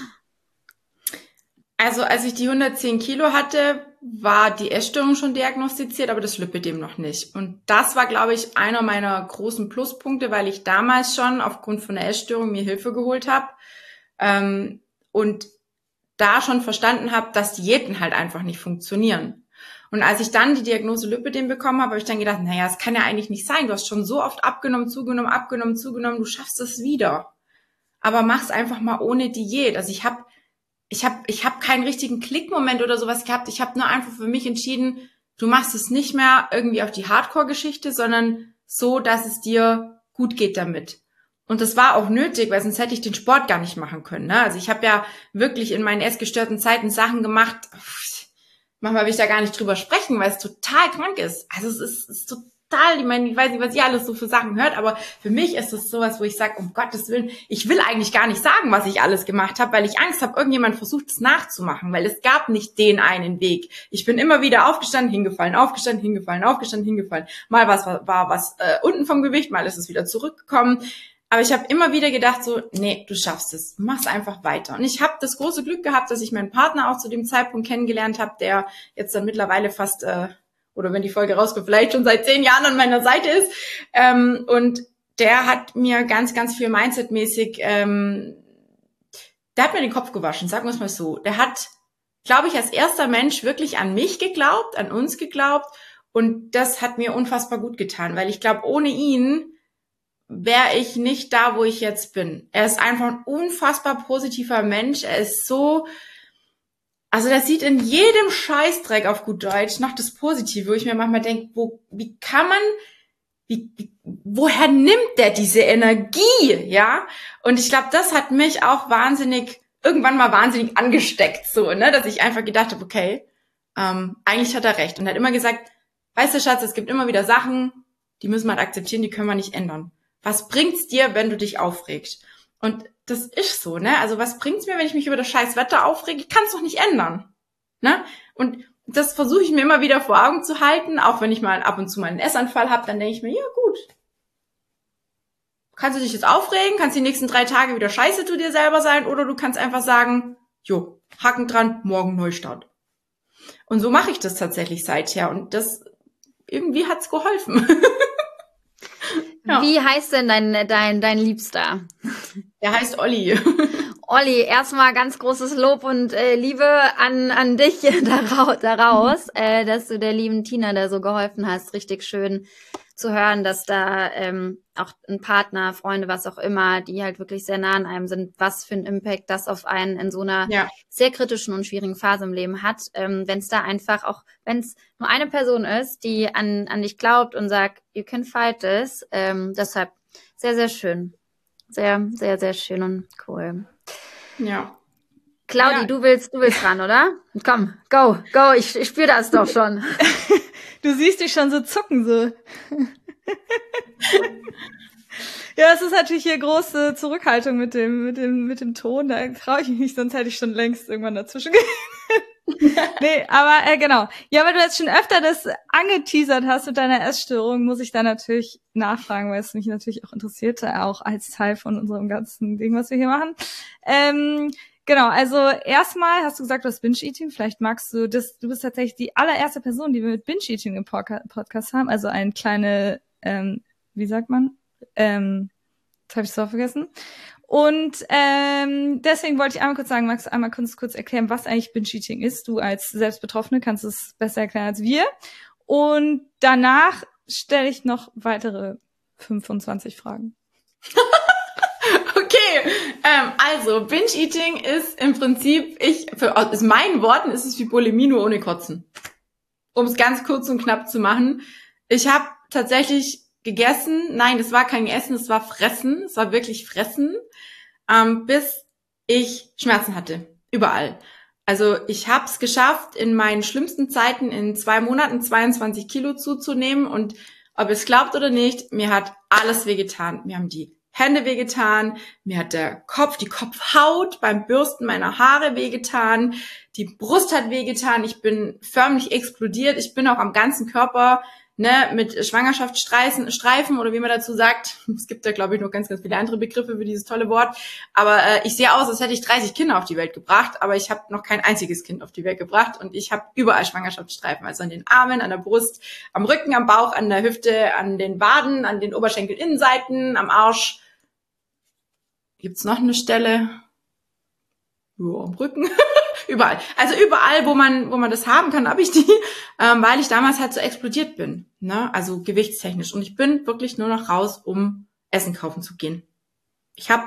A: Also als ich die hundertzehn Kilo hatte, war die Essstörung schon diagnostiziert, aber das Lipödem noch nicht. Und das war, glaube ich, einer meiner großen Pluspunkte, weil ich damals schon aufgrund von der Essstörung mir Hilfe geholt habe ähm, und da schon verstanden habe, dass Diäten halt einfach nicht funktionieren. Und als ich dann die Diagnose Lipödem bekommen habe, habe ich dann gedacht, naja, es kann ja eigentlich nicht sein. Du hast schon so oft abgenommen, zugenommen, abgenommen, zugenommen, du schaffst es wieder. Aber mach's einfach mal ohne Diät. Also ich habe Ich habe ich hab keinen richtigen Klickmoment oder sowas gehabt. Ich habe nur einfach für mich entschieden, du machst es nicht mehr irgendwie auf die Hardcore-Geschichte, sondern so, dass es dir gut geht damit. Und das war auch nötig, weil sonst hätte ich den Sport gar nicht machen können. Ne? Also ich habe ja wirklich in meinen essgestörten Zeiten Sachen gemacht, manchmal will ich da gar nicht drüber sprechen, weil es total krank ist. Also es ist, es ist total Ich meine, ich weiß nicht, was ihr alles so für Sachen hört, aber für mich ist es sowas, wo ich sage, um Gottes Willen, ich will eigentlich gar nicht sagen, was ich alles gemacht habe, weil ich Angst habe, irgendjemand versucht, es nachzumachen, weil es gab nicht den einen Weg. Ich bin immer wieder aufgestanden, hingefallen, aufgestanden, hingefallen, aufgestanden, hingefallen. Mal was, war, war was äh, unten vom Gewicht, mal ist es wieder zurückgekommen. Aber ich habe immer wieder gedacht so, nee, du schaffst es, mach's einfach weiter. Und ich habe das große Glück gehabt, dass ich meinen Partner auch zu dem Zeitpunkt kennengelernt habe, der jetzt dann mittlerweile fast... Äh, oder wenn die Folge rauskommt, vielleicht schon seit zehn Jahren an meiner Seite ist. Ähm, und der hat mir ganz, ganz viel Mindset-mäßig, ähm, der hat mir den Kopf gewaschen, sagen wir es mal so. Der hat, glaube ich, als erster Mensch wirklich an mich geglaubt, an uns geglaubt. Und das hat mir unfassbar gut getan, weil ich glaube, ohne ihn wäre ich nicht da, wo ich jetzt bin. Er ist einfach ein unfassbar positiver Mensch. Er ist so... Also das sieht in jedem Scheißdreck auf gut Deutsch noch das Positive, wo ich mir manchmal denke, wo, wie kann man, wie, wie, woher nimmt der diese Energie, ja? Und ich glaube, das hat mich auch wahnsinnig, irgendwann mal wahnsinnig angesteckt, so, ne, dass ich einfach gedacht habe, okay, ähm, eigentlich hat er recht. Und er hat immer gesagt, weißt du, Schatz, es gibt immer wieder Sachen, die müssen wir halt akzeptieren, die können wir nicht ändern. Was bringt's dir, wenn du dich aufregst? Und das ist so, ne? Also was bringt's mir, wenn ich mich über das scheiß Wetter aufrege? Ich kann es doch nicht ändern, ne? Und das versuche ich mir immer wieder vor Augen zu halten, auch wenn ich mal ab und zu mal einen Essanfall habe, dann denke ich mir, ja gut. Kannst du dich jetzt aufregen, kannst die nächsten drei Tage wieder scheiße zu dir selber sein, oder du kannst einfach sagen, jo, Haken dran, morgen Neustart. Und so mache ich das tatsächlich seither und das, irgendwie hat's geholfen.
C: Ja. Wie heißt denn dein, dein, dein Liebster?
A: Der heißt Olli.
C: Olli, erstmal ganz großes Lob und äh, Liebe an, an dich daraus, daraus äh, dass du der lieben Tina da so geholfen hast. Richtig schön zu hören, dass da ähm, auch ein Partner, Freunde, was auch immer, die halt wirklich sehr nah an einem sind, was für ein Impact das auf einen in so einer ja. sehr kritischen und schwierigen Phase im Leben hat. Ähm, wenn es da einfach auch, wenn es nur eine Person ist, die an, an dich glaubt und sagt, you can fight this, ähm, deshalb sehr, sehr schön. Sehr, sehr, sehr schön und cool.
A: Ja.
C: Claudi, ja. du willst, du willst ran, oder? Komm, go, go, ich, ich spüre das doch schon.
B: Du siehst dich schon so zucken, so. Ja, es ist natürlich hier große Zurückhaltung mit dem, mit dem, mit dem Ton. Da traue ich mich nicht, sonst hätte ich schon längst irgendwann dazwischen gehen. Nee, aber äh, genau. Ja, weil du jetzt schon öfter das angeteasert hast mit deiner Essstörung, muss ich da natürlich nachfragen, weil es mich natürlich auch interessiert, auch als Teil von unserem ganzen Ding, was wir hier machen. Ähm, Genau, also erstmal hast du gesagt, du hast Binge-Eating. Vielleicht magst du das, du bist tatsächlich die allererste Person, die wir mit Binge-Eating im Podcast haben. Also eine kleine, ähm, wie sagt man? Ähm, jetzt habe ich es auch vergessen. Und ähm, deswegen wollte ich einmal kurz sagen, magst du einmal kurz, kurz erklären, was eigentlich Binge-Eating ist? Du als Selbstbetroffene kannst es besser erklären als wir. Und danach stelle ich noch weitere fünfundzwanzig Fragen.
A: Okay, ähm, also Binge-Eating ist im Prinzip, ich, für, aus meinen Worten ist es wie Bulimie nur ohne Kotzen. Um es ganz kurz und knapp zu machen. Ich habe tatsächlich gegessen, nein, das war kein Essen, es war Fressen, es war wirklich Fressen, ähm, bis ich Schmerzen hatte, überall. Also ich habe es geschafft, in meinen schlimmsten Zeiten in zwei Monaten zweiundzwanzig Kilo zuzunehmen und ob ihr es glaubt oder nicht, mir hat alles wehgetan. Mir haben die Hände wehgetan, mir hat der Kopf, die Kopfhaut beim Bürsten meiner Haare wehgetan, die Brust hat wehgetan, ich bin förmlich explodiert, ich bin auch am ganzen Körper ne, mit Schwangerschaftsstreifen Streifen oder wie man dazu sagt. Es gibt da, glaube ich, noch ganz, ganz viele andere Begriffe für dieses tolle Wort. Aber äh, ich sehe aus, als hätte ich dreißig Kinder auf die Welt gebracht, aber ich habe noch kein einziges Kind auf die Welt gebracht und ich habe überall Schwangerschaftsstreifen, also an den Armen, an der Brust, am Rücken, am Bauch, an der Hüfte, an den Waden, an den Oberschenkelinnenseiten, am Arsch. Gibt's noch eine Stelle? Ja, am Rücken. Überall. Also überall, wo man, wo man das haben kann, habe ich die, ähm, weil ich damals halt so explodiert bin, ne? Also gewichtstechnisch. Und ich bin wirklich nur noch raus, um Essen kaufen zu gehen. Ich habe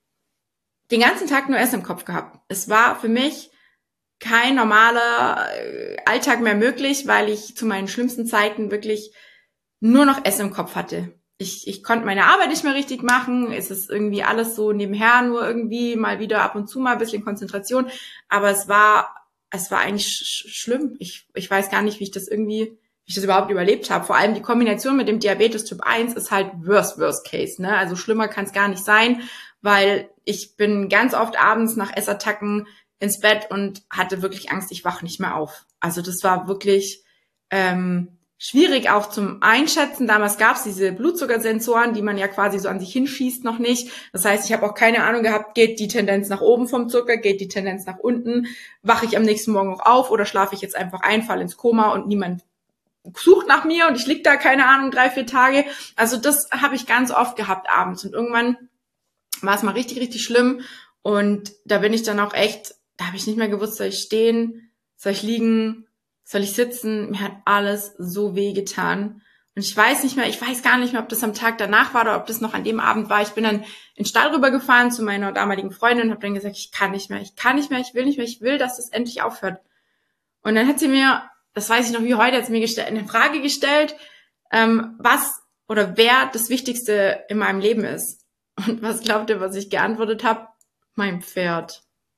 A: den ganzen Tag nur Essen im Kopf gehabt. Es war für mich kein normaler Alltag mehr möglich, weil ich zu meinen schlimmsten Zeiten wirklich nur noch Essen im Kopf hatte. Ich, ich konnte meine Arbeit nicht mehr richtig machen. Es ist irgendwie alles so nebenher, nur irgendwie mal wieder ab und zu mal ein bisschen Konzentration. Aber es war, es war eigentlich sch- schlimm. Ich, ich weiß gar nicht, wie ich das irgendwie, wie ich das überhaupt überlebt habe. Vor allem die Kombination mit dem Diabetes Typ eins ist halt worst, worst case, ne? Also schlimmer kann es gar nicht sein, weil ich bin ganz oft abends nach Essattacken ins Bett und hatte wirklich Angst, ich wach nicht mehr auf. Also das war wirklich, ähm, schwierig auch zum Einschätzen. Damals gab es diese Blutzuckersensoren, die man ja quasi so an sich hinschießt, noch nicht. Das heißt, ich habe auch keine Ahnung gehabt, geht die Tendenz nach oben vom Zucker, geht die Tendenz nach unten, wache ich am nächsten Morgen auch auf oder schlafe ich jetzt einfach ein, falle ins Koma und niemand sucht nach mir und ich lieg da, keine Ahnung, drei, vier Tage. Also das habe ich ganz oft gehabt abends und irgendwann war es mal richtig, richtig schlimm und da bin ich dann auch echt, da habe ich nicht mehr gewusst, soll ich stehen, soll ich liegen, soll ich sitzen? Mir hat alles so weh getan. Und ich weiß nicht mehr, ich weiß gar nicht mehr, ob das am Tag danach war oder ob das noch an dem Abend war. Ich bin dann in den Stall rübergefahren zu meiner damaligen Freundin und habe dann gesagt, ich kann nicht mehr, ich kann nicht mehr, ich will nicht mehr, ich will, dass das endlich aufhört. Und dann hat sie mir, das weiß ich noch wie heute, hat sie mir gestell, eine Frage gestellt, ähm, was oder wer das Wichtigste in meinem Leben ist. Und was glaubt ihr, was ich geantwortet habe? Mein Pferd.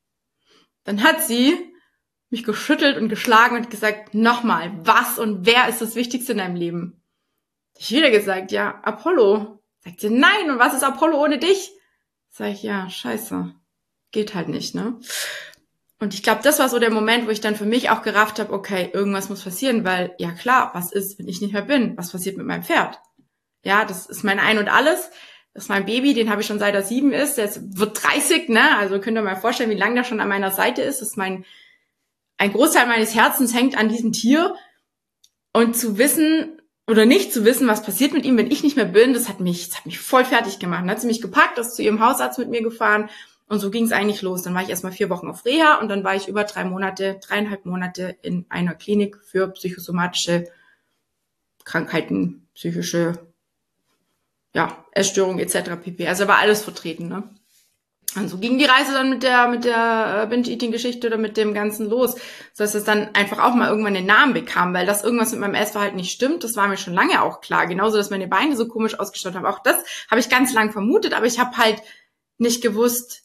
A: Dann hat sie mich geschüttelt und geschlagen und gesagt, nochmal, was und wer ist das Wichtigste in deinem Leben? Ich wieder gesagt, ja, Apollo. Sagt sie, nein, und was ist Apollo ohne dich? Sag ich, ja, scheiße. Geht halt nicht, ne? Und ich glaube, das war so der Moment, wo ich dann für mich auch gerafft habe, okay, irgendwas muss passieren, weil, ja klar, was ist, wenn ich nicht mehr bin? Was passiert mit meinem Pferd? Ja, das ist mein Ein und Alles. Das ist mein Baby, den habe ich schon seit er sieben ist. Der wird dreißig, ne? Also könnt ihr mal vorstellen, wie lange der schon an meiner Seite ist. Das ist mein Ein Großteil meines Herzens hängt an diesem Tier und zu wissen oder nicht zu wissen, was passiert mit ihm, wenn ich nicht mehr bin, das hat mich, das hat mich voll fertig gemacht. Dann hat sie mich gepackt, ist zu ihrem Hausarzt mit mir gefahren und so ging es eigentlich los. Dann war ich erstmal vier Wochen auf Reha und dann war ich über drei Monate, dreieinhalb Monate in einer Klinik für psychosomatische Krankheiten, psychische, ja, Essstörungen et cetera pp. Also war alles vertreten, ne? Und so ging die Reise dann mit der mit der Binge-Eating-Geschichte oder mit dem Ganzen los, so dass es dann einfach auch mal irgendwann den Namen bekam, weil das irgendwas mit meinem Essverhalten nicht stimmt, das war mir schon lange auch klar. Genauso, dass meine Beine so komisch ausgeschaut haben. Auch das habe ich ganz lang vermutet, aber ich habe halt nicht gewusst,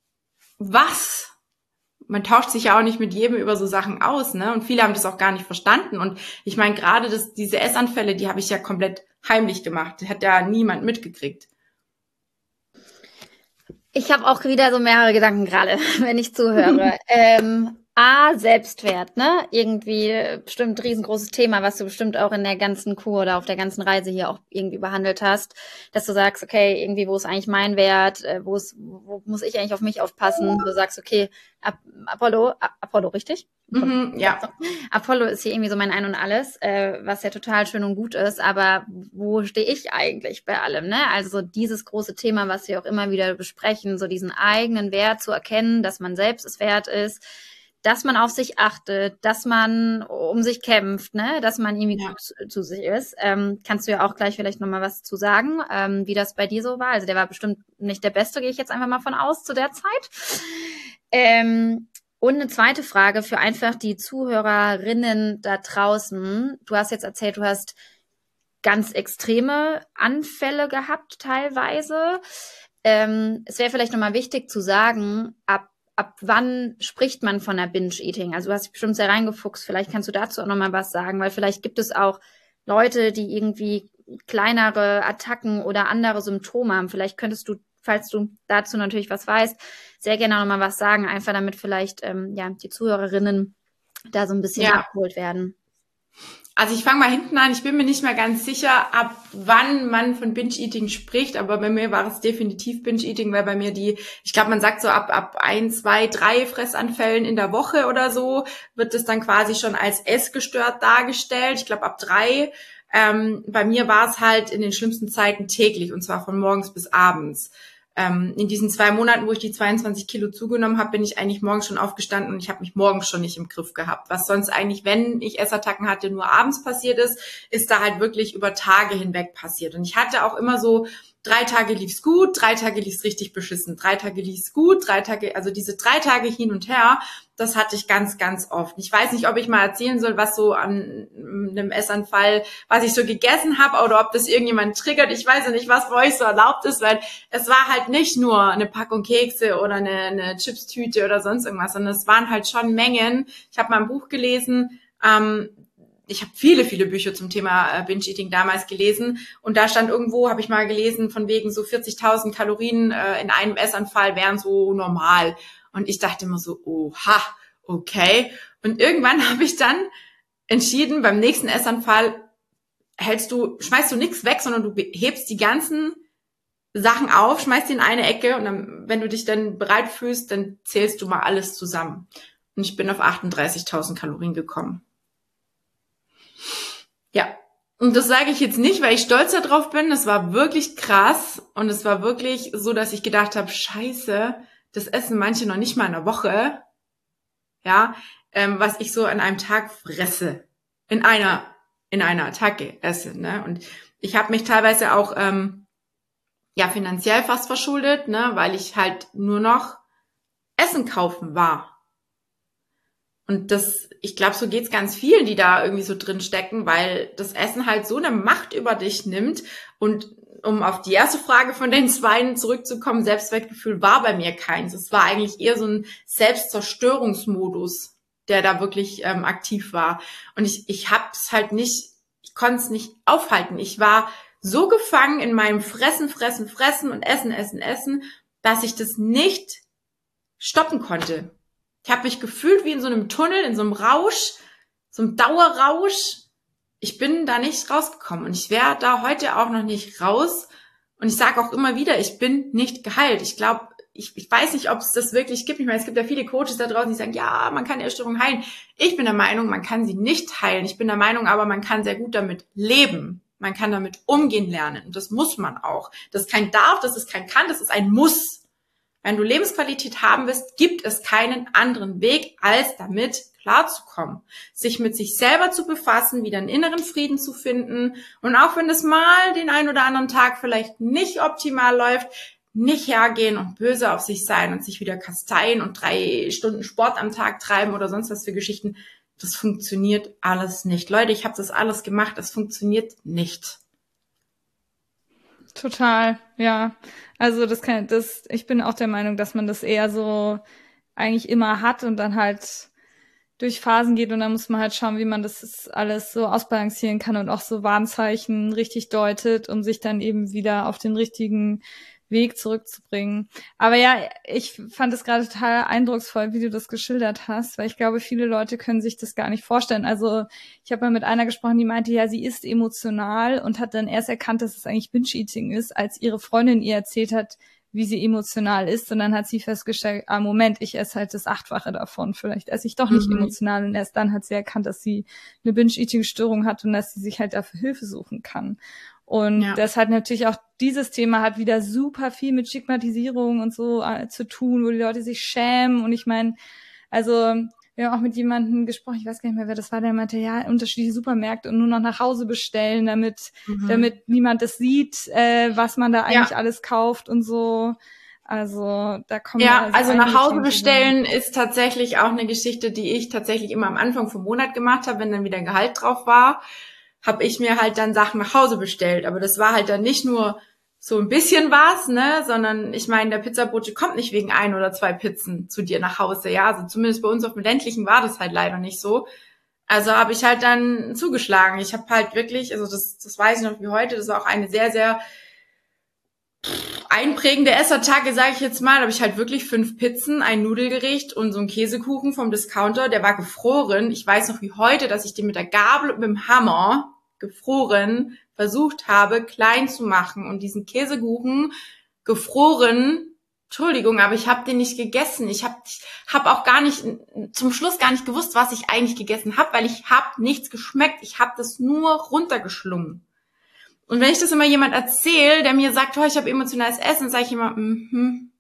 A: was. Man tauscht sich ja auch nicht mit jedem über so Sachen aus, ne? Und viele haben das auch gar nicht verstanden. Und ich meine, gerade das, diese Essanfälle, die habe ich ja komplett heimlich gemacht. Die hat ja niemand mitgekriegt.
C: Ich habe auch wieder so mehrere Gedanken gerade, wenn ich zuhöre. ähm, A, Selbstwert, ne? Irgendwie bestimmt riesengroßes Thema, was du bestimmt auch in der ganzen Kur oder auf der ganzen Reise hier auch irgendwie behandelt hast, dass du sagst, okay, irgendwie, wo ist eigentlich mein Wert, äh, wo ist, wo muss ich eigentlich auf mich aufpassen? Du sagst, okay, Ap Apollo, A Apollo, richtig?
A: Mhm, ja.
C: Apollo ist hier irgendwie so mein Ein und Alles, äh, was ja total schön und gut ist, aber wo stehe ich eigentlich bei allem, ne? Also so dieses große Thema, was wir auch immer wieder besprechen, so diesen eigenen Wert zu erkennen, dass man selbst es wert ist, dass man auf sich achtet, dass man um sich kämpft, ne, dass man irgendwie ja. gut zu, zu sich ist. Ähm, kannst du ja auch gleich vielleicht nochmal was zu sagen, ähm, wie das bei dir so war? Also der war bestimmt nicht der Beste, gehe ich jetzt einfach mal von aus zu der Zeit. Ähm, und eine zweite Frage für einfach die Zuhörerinnen da draußen. Du hast jetzt erzählt, du hast ganz extreme Anfälle gehabt teilweise. Ähm, es wäre vielleicht nochmal wichtig zu sagen, ab Ab wann spricht man von der Binge-Eating? Also du hast dich bestimmt sehr reingefuchst. Vielleicht kannst du dazu auch nochmal was sagen, weil vielleicht gibt es auch Leute, die irgendwie kleinere Attacken oder andere Symptome haben. Vielleicht könntest du, falls du dazu natürlich was weißt, sehr gerne nochmal was sagen, einfach damit vielleicht ähm, ja die Zuhörerinnen da so ein bisschen
A: ja.
C: abgeholt werden.
A: Also ich fange mal hinten an. Ich bin mir nicht mehr ganz sicher, ab wann man von Binge-Eating spricht, aber bei mir war es definitiv Binge-Eating, weil bei mir die, ich glaube, man sagt so ab ab ein, zwei, drei Fressanfällen in der Woche oder so wird es dann quasi schon als essgestört dargestellt. Ich glaube ab drei. Ähm, bei mir war es halt in den schlimmsten Zeiten täglich und zwar von morgens bis abends. Ähm, in diesen zwei Monaten, wo ich die zweiundzwanzig Kilo zugenommen habe, bin ich eigentlich morgens schon aufgestanden und ich habe mich morgens schon nicht im Griff gehabt. Was sonst eigentlich, wenn ich Essattacken hatte, nur abends passiert ist, ist da halt wirklich über Tage hinweg passiert. Und ich hatte auch immer so, drei Tage lief's gut, drei Tage lief's richtig beschissen, drei Tage lief's gut, drei Tage, also diese drei Tage hin und her, das hatte ich ganz, ganz oft. Ich weiß nicht, ob ich mal erzählen soll, was so an einem Essanfall, was ich so gegessen habe oder ob das irgendjemand triggert. Ich weiß ja nicht, was bei euch so erlaubt ist, weil es war halt nicht nur eine Packung Kekse oder eine, eine Chipstüte oder sonst irgendwas, sondern es waren halt schon Mengen. Ich habe mal ein Buch gelesen, ähm, ich habe viele, viele Bücher zum Thema äh, Binge-Eating damals gelesen und da stand irgendwo, habe ich mal gelesen, von wegen so vierzigtausend Kalorien äh, in einem Essanfall wären so normal. Und ich dachte immer so, oha, okay. Und irgendwann habe ich dann entschieden, beim nächsten Essanfall hältst du, schmeißt du nichts weg, sondern du hebst die ganzen Sachen auf, schmeißt die in eine Ecke und dann, wenn du dich dann bereit fühlst, dann zählst du mal alles zusammen. Und ich bin auf achtunddreißigtausend Kalorien gekommen. Ja, und das sage ich jetzt nicht, weil ich stolz darauf bin. Das war wirklich krass und es war wirklich so, dass ich gedacht habe, scheiße, das essen manche noch nicht mal in einer Woche, ja, ähm, was ich so an einem Tag fresse, in einer in einer Attacke esse, ne? Und ich habe mich teilweise auch ähm, ja finanziell fast verschuldet, ne, weil ich halt nur noch Essen kaufen war. Und das, ich glaube, so geht's ganz vielen, die da irgendwie so drin stecken, weil das Essen halt so eine Macht über dich nimmt. Und um auf die erste Frage von den Zweien zurückzukommen, Selbstwertgefühl war bei mir keins. Es war eigentlich eher so ein Selbstzerstörungsmodus, der da wirklich ähm, aktiv war. Und ich, ich hab's halt nicht, ich konnte es nicht aufhalten. Ich war so gefangen in meinem Fressen, Fressen, Fressen und Essen, Essen, Essen, dass ich das nicht stoppen konnte. Ich habe mich gefühlt wie in so einem Tunnel, in so einem Rausch, so einem Dauerrausch. Ich bin da nicht rausgekommen und ich wäre da heute auch noch nicht raus. Und ich sage auch immer wieder, ich bin nicht geheilt. Ich glaube, ich, ich weiß nicht, ob es das wirklich gibt. Ich meine, es gibt ja viele Coaches da draußen, die sagen, ja, man kann Essstörungen heilen. Ich bin der Meinung, man kann sie nicht heilen. Ich bin der Meinung, aber man kann sehr gut damit leben. Man kann damit umgehen lernen und das muss man auch. Das ist kein Darf, das ist kein Kann, das ist ein Muss. Wenn du Lebensqualität haben willst, gibt es keinen anderen Weg, als damit klarzukommen. Sich mit sich selber zu befassen, wieder einen inneren Frieden zu finden und auch wenn es mal den einen oder anderen Tag vielleicht nicht optimal läuft, nicht hergehen und böse auf sich sein und sich wieder kasteien und drei Stunden Sport am Tag treiben oder sonst was für Geschichten. Das funktioniert alles nicht. Leute, ich habe das alles gemacht, das funktioniert nicht.
B: Total, ja. Also das kann, das, ich bin auch der Meinung, dass man das eher so eigentlich immer hat und dann halt durch Phasen geht und dann muss man halt schauen, wie man das alles so ausbalancieren kann und auch so Warnzeichen richtig deutet, um sich dann eben wieder auf den richtigen Weg zurückzubringen. Aber ja, ich fand es gerade total eindrucksvoll, wie du das geschildert hast, weil ich glaube, viele Leute können sich das gar nicht vorstellen. Also ich habe mal mit einer gesprochen, die meinte, ja, sie ist emotional und hat dann erst erkannt, dass es eigentlich Binge-Eating ist, als ihre Freundin ihr erzählt hat, wie sie emotional ist. Und dann hat sie festgestellt, ah, Moment, ich esse halt das Achtfache davon. Vielleicht esse ich doch nicht mhm. emotional. Und erst dann hat sie erkannt, dass sie eine Binge-Eating-Störung hat und dass sie sich halt dafür Hilfe suchen kann. Und ja. das hat natürlich auch, dieses Thema hat wieder super viel mit Stigmatisierung und so äh, zu tun, wo die Leute sich schämen. Und ich meine, also wir haben auch mit jemandem gesprochen, ich weiß gar nicht mehr, wer das war, der meinte, ja, unterschiedliche Supermärkte und nur noch nach Hause bestellen, damit mhm. damit niemand das sieht, äh, was man da eigentlich ja. alles kauft und so. Also da kommen
A: ja, also, also nach Hause Themen bestellen zusammen. Ist tatsächlich auch eine Geschichte, die ich tatsächlich immer am Anfang vom Monat gemacht habe, wenn dann wieder Gehalt drauf war, habe ich mir halt dann Sachen nach Hause bestellt. Aber das war halt dann nicht nur so ein bisschen was, ne, sondern ich meine, der Pizzabote kommt nicht wegen ein oder zwei Pizzen zu dir nach Hause, ja, also zumindest bei uns auf dem ländlichen war das halt leider nicht so. Also habe ich halt dann zugeschlagen. Ich habe halt wirklich, also das das weiß ich noch wie heute, das war auch eine sehr, sehr einprägende Essertage, sage ich jetzt mal, da habe ich halt wirklich fünf Pizzen, ein Nudelgericht und so einen Käsekuchen vom Discounter, der war gefroren. Ich weiß noch wie heute, dass ich den mit der Gabel und mit dem Hammer gefroren versucht habe, klein zu machen und diesen Käsekuchen gefroren, Entschuldigung, aber ich habe den nicht gegessen. Ich habe ich hab auch gar nicht, zum Schluss gar nicht gewusst, was ich eigentlich gegessen habe, weil ich habe nichts geschmeckt. Ich habe das nur runtergeschlungen. Und wenn ich das immer jemand erzähle, der mir sagt, oh, ich habe emotionales Essen, sage ich immer, mhm.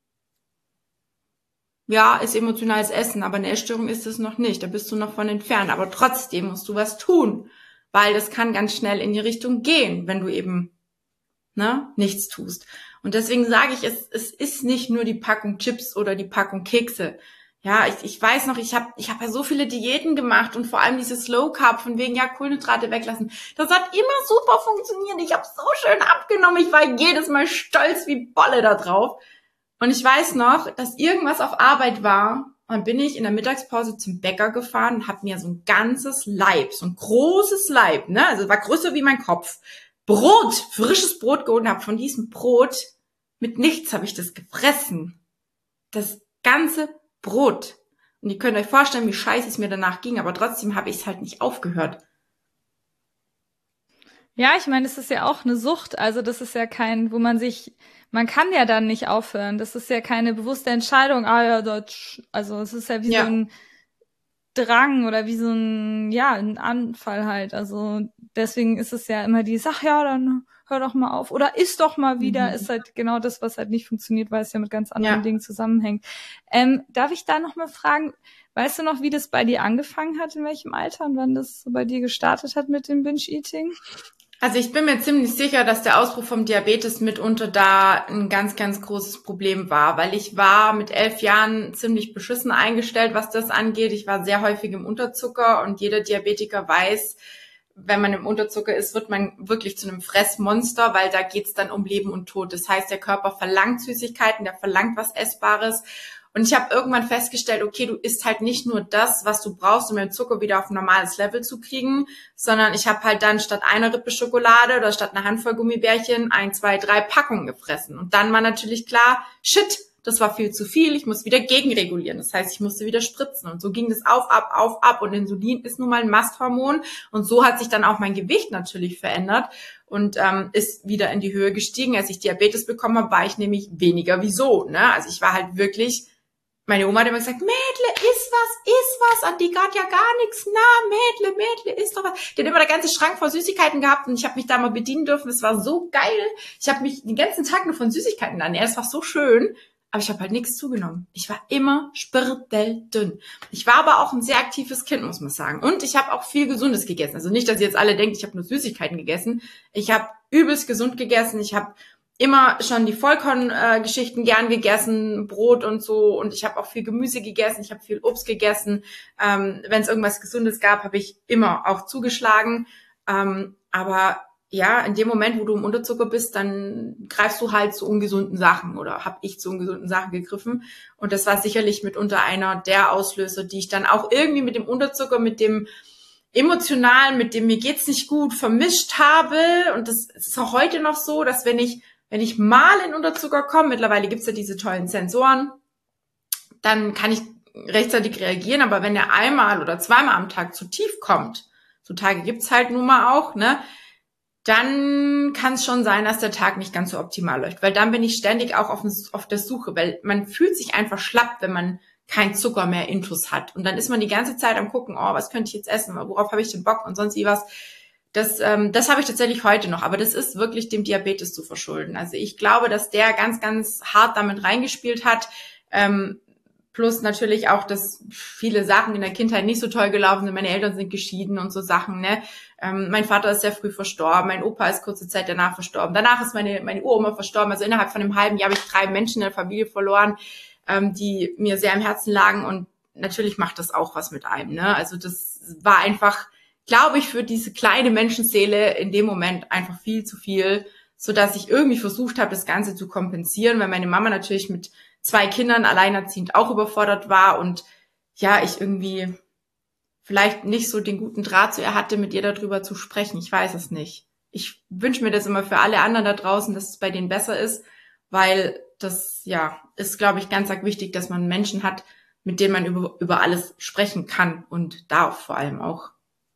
A: Ja, ist emotionales Essen, aber eine Essstörung ist es noch nicht. Da bist du noch von entfernt. Aber trotzdem musst du was tun, weil das kann ganz schnell in die Richtung gehen, wenn du eben ne, nichts tust. Und deswegen sage ich, es, es ist nicht nur die Packung Chips oder die Packung Kekse. Ja, ich, ich weiß noch, ich habe ich hab ja so viele Diäten gemacht und vor allem diese Slow Carb von wegen, ja, Kohlenhydrate weglassen. Das hat immer super funktioniert. Ich habe so schön abgenommen. Ich war jedes Mal stolz wie Bolle da drauf. Und ich weiß noch, dass irgendwas auf Arbeit war. Und dann bin ich in der Mittagspause zum Bäcker gefahren und habe mir so ein ganzes Laib, so ein großes Laib, ne, also war größer wie mein Kopf, Brot, frisches Brot geholt und habe von diesem Brot, mit nichts habe ich das gefressen. Das ganze Brot. Und ihr könnt euch vorstellen, wie scheiße es mir danach ging, aber trotzdem habe ich es halt nicht aufgehört.
B: Ja, ich meine, das ist ja auch eine Sucht. Also das ist ja kein, wo man sich, man kann ja dann nicht aufhören. Das ist ja keine bewusste Entscheidung. Ah ja, das, also es ist ja wie
A: Ja.
B: so ein Drang oder wie so ein, ja, ein Anfall halt. Also deswegen ist es ja immer die, ach ja, dann hör doch mal auf. Oder isst doch mal wieder,
A: Mhm.
B: ist halt genau das, was halt nicht funktioniert, weil es ja mit ganz anderen
A: Ja.
B: Dingen zusammenhängt. Ähm, darf ich da noch mal fragen, weißt du noch, wie das bei dir angefangen hat, in welchem Alter und wann das so bei dir gestartet hat mit dem Binge-Eating?
A: Also ich bin mir ziemlich sicher, dass der Ausbruch vom Diabetes mitunter da ein ganz, ganz großes Problem war, weil ich war mit elf Jahren ziemlich beschissen eingestellt, was das angeht. Ich war sehr häufig im Unterzucker und jeder Diabetiker weiß, wenn man im Unterzucker ist, wird man wirklich zu einem Fressmonster, weil da geht's dann um Leben und Tod. Das heißt, der Körper verlangt Süßigkeiten, der verlangt was Essbares. Und ich habe irgendwann festgestellt, okay, du isst halt nicht nur das, was du brauchst, um den Zucker wieder auf ein normales Level zu kriegen, sondern ich habe halt dann statt einer Rippe Schokolade oder statt einer Handvoll Gummibärchen ein, zwei, drei Packungen gefressen. Und dann war natürlich klar, shit, das war viel zu viel, ich muss wieder gegenregulieren. Das heißt, ich musste wieder spritzen. Und so ging das auf, ab, auf, ab. Und Insulin ist nun mal ein Masthormon. Und so hat sich dann auch mein Gewicht natürlich verändert und ähm, ist wieder in die Höhe gestiegen. Als ich Diabetes bekommen habe, war ich nämlich weniger wie so. Ne? Also ich war halt wirklich... Meine Oma hat immer gesagt, Mädle, iss was, iss was, an die geht ja gar nichts, na, Mädle, Mädle, iss doch was. Die hat immer der ganze Schrank voll Süßigkeiten gehabt und ich habe mich da mal bedienen dürfen, das war so geil. Ich habe mich den ganzen Tag nur von Süßigkeiten ernährt, das war so schön, aber ich habe halt nichts zugenommen. Ich war immer spirdeldünn. Ich war aber auch ein sehr aktives Kind, muss man sagen. Und ich habe auch viel Gesundes gegessen. Also nicht, dass ihr jetzt alle denkt, ich habe nur Süßigkeiten gegessen. Ich habe übelst gesund gegessen, ich habe immer schon die Vollkorngeschichten gern gegessen, Brot und so. Und ich habe auch viel Gemüse gegessen, ich habe viel Obst gegessen. Ähm, wenn es irgendwas Gesundes gab, habe ich immer auch zugeschlagen. Ähm, aber ja, in dem Moment, wo du im Unterzucker bist, dann greifst du halt zu ungesunden Sachen oder habe ich zu ungesunden Sachen gegriffen. Und das war sicherlich mitunter einer der Auslöser, die ich dann auch irgendwie mit dem Unterzucker, mit dem emotionalen, mit dem mir geht's nicht gut, vermischt habe. Und das ist auch heute noch so, dass wenn ich Wenn ich mal in Unterzucker komme, mittlerweile gibt's ja diese tollen Sensoren, dann kann ich rechtzeitig reagieren. Aber wenn er einmal oder zweimal am Tag zu tief kommt, so Tage gibt's halt nun mal auch, ne, dann kann es schon sein, dass der Tag nicht ganz so optimal läuft. Weil dann bin ich ständig auch auf, auf der Suche, weil man fühlt sich einfach schlapp, wenn man kein Zucker mehr intus hat. Und dann ist man die ganze Zeit am gucken, oh, was könnte ich jetzt essen, worauf habe ich den Bock und sonst wie was. Das, ähm, das habe ich tatsächlich heute noch, aber das ist wirklich dem Diabetes zu verschulden. Also ich glaube, dass der ganz, ganz hart damit reingespielt hat. Ähm, plus natürlich auch, dass viele Sachen in der Kindheit nicht so toll gelaufen sind. Meine Eltern sind geschieden und so Sachen. Ne? Ähm, mein Vater ist sehr früh verstorben, mein Opa ist kurze Zeit danach verstorben. Danach ist meine meine Uroma verstorben. Also innerhalb von einem halben Jahr habe ich drei Menschen in der Familie verloren, ähm, die mir sehr am Herzen lagen. Und natürlich macht das auch was mit einem. Ne? Also das war einfach... glaube ich, für diese kleine Menschenseele in dem Moment einfach viel zu viel, so dass ich irgendwie versucht habe, das Ganze zu kompensieren, weil meine Mama natürlich mit zwei Kindern alleinerziehend auch überfordert war und ja, ich irgendwie vielleicht nicht so den guten Draht zu ihr hatte, mit ihr darüber zu sprechen. Ich weiß es nicht. Ich wünsche mir das immer für alle anderen da draußen, dass es bei denen besser ist weil das, ja, ist, glaube ich, ganz arg wichtig, dass man Menschen hat, mit denen man über, über alles sprechen kann und darf vor allem auch.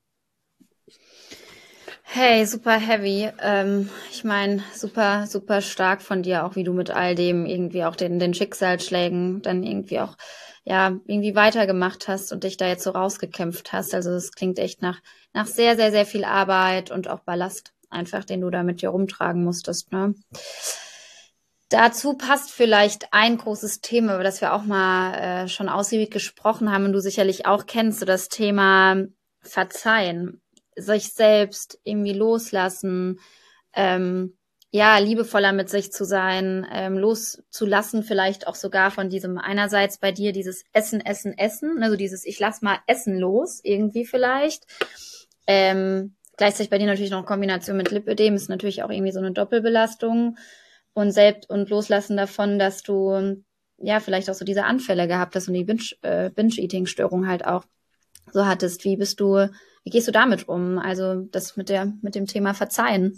C: Hey, super heavy. Ähm, ich meine, super, super stark von dir, auch wie du mit all dem irgendwie auch den, den Schicksalsschlägen dann irgendwie auch, ja, irgendwie weitergemacht hast und dich da jetzt so rausgekämpft hast. Also das klingt echt nach, nach sehr, sehr, sehr viel Arbeit und auch Ballast einfach, den du da mit dir rumtragen musstest, ne? Dazu passt vielleicht ein großes Thema, über das wir auch mal äh, schon ausgiebig gesprochen haben und du sicherlich auch kennst, so das Thema Verzeihen, sich selbst irgendwie loslassen, ähm, ja, liebevoller mit sich zu sein, ähm, loszulassen vielleicht auch sogar von diesem einerseits bei dir dieses Essen, Essen, Essen, also dieses ich lass mal Essen los irgendwie vielleicht. Ähm, gleichzeitig bei dir natürlich noch eine Kombination mit Lipödem, ist natürlich auch irgendwie so eine Doppelbelastung und selbst und loslassen davon, dass du ja vielleicht auch so diese Anfälle gehabt hast und die Binge, äh, Binge-Eating-Störung halt auch so hattest. Wie bist du, wie gehst du damit um? Also das mit der mit dem Thema Verzeihen.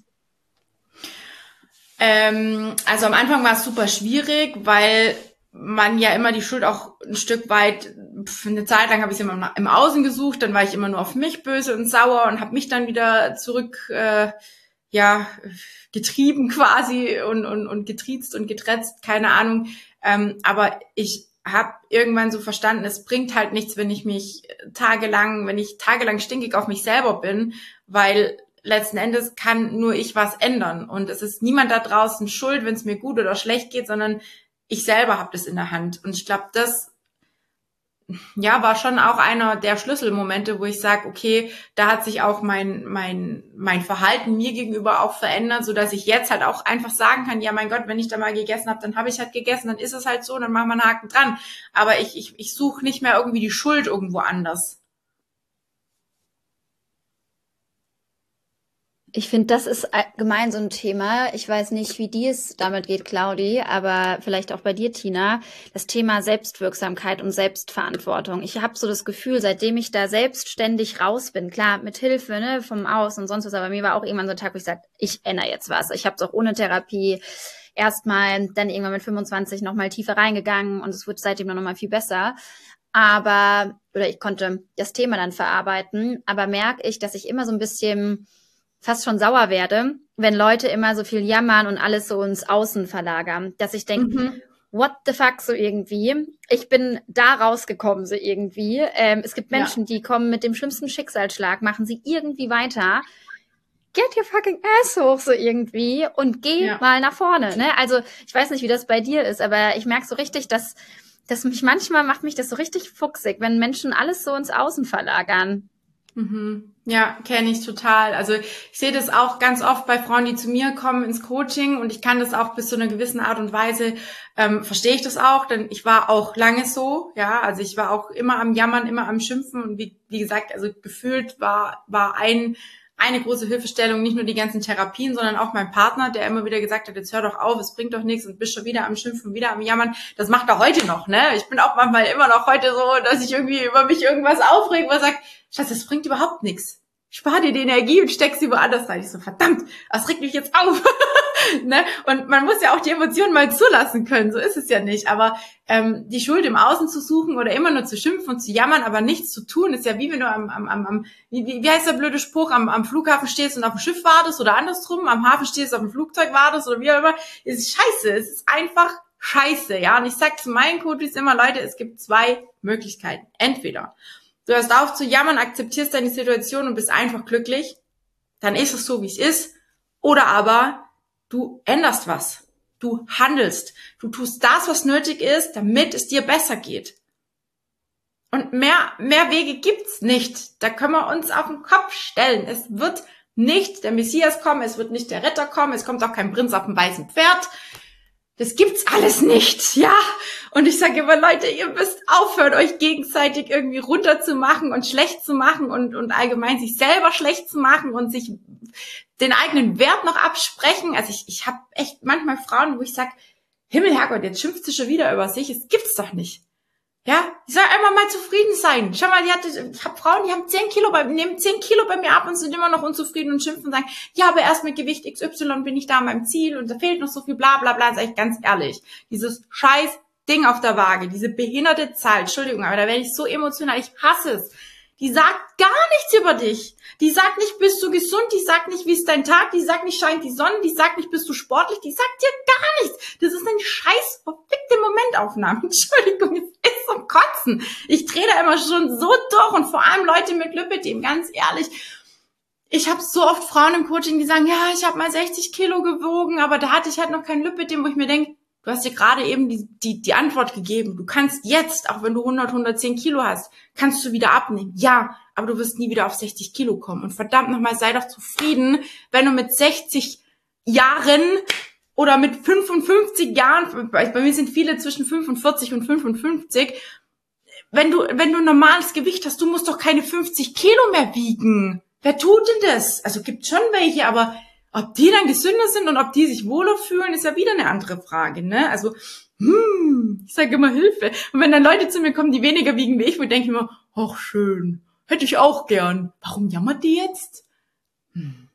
A: Ähm, also am Anfang war es super schwierig, weil man ja immer die Schuld auch ein Stück weit, pf, eine Zeit lang habe ich es immer im Außen gesucht, dann war ich immer nur auf mich böse und sauer und habe mich dann wieder zurück, äh, ja, getrieben quasi und, und, und getriezt und getretzt, keine Ahnung. Ähm, aber ich habe irgendwann so verstanden, es bringt halt nichts, wenn ich mich tagelang, wenn ich tagelang stinkig auf mich selber bin, weil letzten Endes kann nur ich was ändern. Und es ist niemand da draußen schuld, wenn es mir gut oder schlecht geht, sondern ich selber habe das in der Hand. Und ich glaube, das ja war schon auch einer der Schlüsselmomente, wo ich sage, okay, da hat sich auch mein mein mein Verhalten mir gegenüber auch verändert, so dass ich jetzt halt auch einfach sagen kann, ja mein Gott, wenn ich da mal gegessen habe, dann habe ich halt gegessen, dann ist es halt so, dann machen wir einen Haken dran. Aber ich ich ich suche nicht mehr irgendwie die Schuld irgendwo anders.
C: Ich finde, das ist allgemein so ein Thema. Ich weiß nicht, wie dir es damit geht, Claudi, aber vielleicht auch bei dir, Tina, das Thema Selbstwirksamkeit und Selbstverantwortung. Ich habe so das Gefühl, seitdem ich da selbstständig raus bin, klar, mit Hilfe ne, vom Aus und sonst was, aber mir war auch irgendwann so ein Tag, wo ich sage, ich ändere jetzt was. Ich habe es auch ohne Therapie erstmal, dann irgendwann mit fünfundzwanzig nochmal tiefer reingegangen und es wird seitdem noch mal viel besser. Aber, oder ich konnte das Thema dann verarbeiten, aber merke ich, dass ich immer so ein bisschen fast schon sauer werde, wenn Leute immer so viel jammern und alles so ins Außen verlagern, dass ich denke, mhm. what the fuck, so irgendwie. Ich bin da rausgekommen, so irgendwie. Ähm, es gibt Menschen, ja. die kommen mit dem schlimmsten Schicksalsschlag, machen sie irgendwie weiter. Get your fucking ass hoch, so irgendwie, und geh ja. mal nach vorne, ne? Also, ich weiß nicht, wie das bei dir ist, aber ich merke so richtig, dass, dass mich manchmal macht mich das so richtig fuchsig, wenn Menschen alles so ins Außen verlagern.
A: Mhm. Ja, kenne ich total. Also ich sehe das auch ganz oft bei Frauen, die zu mir kommen ins Coaching und ich kann das auch bis zu einer gewissen Art und Weise, ähm, verstehe ich das auch, denn ich war auch lange so, ja, also ich war auch immer am Jammern, immer am Schimpfen und wie, wie gesagt, also gefühlt war, war ein eine große Hilfestellung, nicht nur die ganzen Therapien, sondern auch mein Partner, der immer wieder gesagt hat, jetzt hör doch auf, es bringt doch nichts und bist schon wieder am Schimpfen, wieder am Jammern. Das macht er heute noch, ne? Ich bin auch manchmal immer noch heute so, dass ich irgendwie über mich irgendwas aufrege, wo er sagt, Schatz, das bringt überhaupt nichts. Spar dir die Energie und steck sie woanders rein. Ich so, verdammt, das regt mich jetzt auf. Ne? Und man muss ja auch die Emotionen mal zulassen können, so ist es ja nicht. Aber ähm, die Schuld im Außen zu suchen oder immer nur zu schimpfen und zu jammern, aber nichts zu tun, ist ja wie wenn du am, am, am wie, wie heißt der blöde Spruch, am, am Flughafen stehst und auf dem Schiff wartest oder andersrum, am Hafen stehst und auf dem Flugzeug wartest oder wie auch immer. Es ist scheiße, es ist einfach scheiße, ja. Und ich sag zu meinen Coaches immer, Leute, es gibt zwei Möglichkeiten. Entweder du hörst auf zu jammern, akzeptierst deine Situation und bist einfach glücklich, dann ist es so, wie es ist. Oder aber du änderst was. Du handelst. Du tust das, was nötig ist, damit es dir besser geht. Und mehr, mehr Wege gibt's nicht. Da können wir uns auf den Kopf stellen. Es wird nicht der Messias kommen, es wird nicht der Retter kommen, es kommt auch kein Prinz auf dem weißen Pferd. Das gibt's alles nicht, ja. Und ich sage immer, Leute, ihr müsst aufhören, euch gegenseitig irgendwie runterzumachen und schlecht zu machen und, und allgemein sich selber schlecht zu machen und sich den eigenen Wert noch absprechen. Also ich, ich habe echt manchmal Frauen, wo ich sage, Himmel, Herrgott, jetzt schimpft sie schon wieder über sich. Es gibt's doch nicht. Ja, ich soll einmal mal zufrieden sein. Schau mal, die hatte, ich habe Frauen, die haben zehn Kilo bei, nehmen zehn Kilo bei mir ab und sind immer noch unzufrieden und schimpfen und sagen, ja, aber erst mit Gewicht X Y bin ich da an meinem Ziel und da fehlt noch so viel, bla, bla, bla. Sag ich ganz ehrlich. Dieses scheiß Ding auf der Waage, diese behinderte Zahl, Entschuldigung, aber da werde ich so emotional, ich hasse es. Die sagt gar nichts über dich. Die sagt nicht, bist du gesund, die sagt nicht, wie ist dein Tag, die sagt nicht, scheint die Sonne, die sagt nicht, bist du sportlich, die sagt dir gar nichts. Das ist eine scheiß verfickte Momentaufnahme. Entschuldigung, es ist zum Kotzen. Ich drehe da immer schon so durch und vor allem Leute mit Lipödem, ganz ehrlich. Ich habe so oft Frauen im Coaching, die sagen, ja, ich habe mal sechzig Kilo gewogen, aber da hatte ich halt noch kein Lipödem, wo ich mir denke, du hast dir gerade eben die, die, die Antwort gegeben. Du kannst jetzt, auch wenn du hundert, hundertzehn Kilo hast, kannst du wieder abnehmen. Ja, aber du wirst nie wieder auf sechzig Kilo kommen. Und verdammt nochmal, sei doch zufrieden, wenn du mit sechzig Jahren oder mit fünfundfünfzig Jahren, bei mir sind viele zwischen fünfundvierzig und fünfundfünfzig, wenn du, wenn du ein normales Gewicht hast, du musst doch keine fünfzig Kilo mehr wiegen. Wer tut denn das? Also gibt schon welche, aber ob die dann gesünder sind und ob die sich wohler fühlen, ist ja wieder eine andere Frage, ne? Also, hm, ich sage immer Hilfe. Und wenn dann Leute zu mir kommen, die weniger wiegen wie ich, wo denke ich immer, ach schön, hätte ich auch gern. Warum jammert die jetzt? Hm.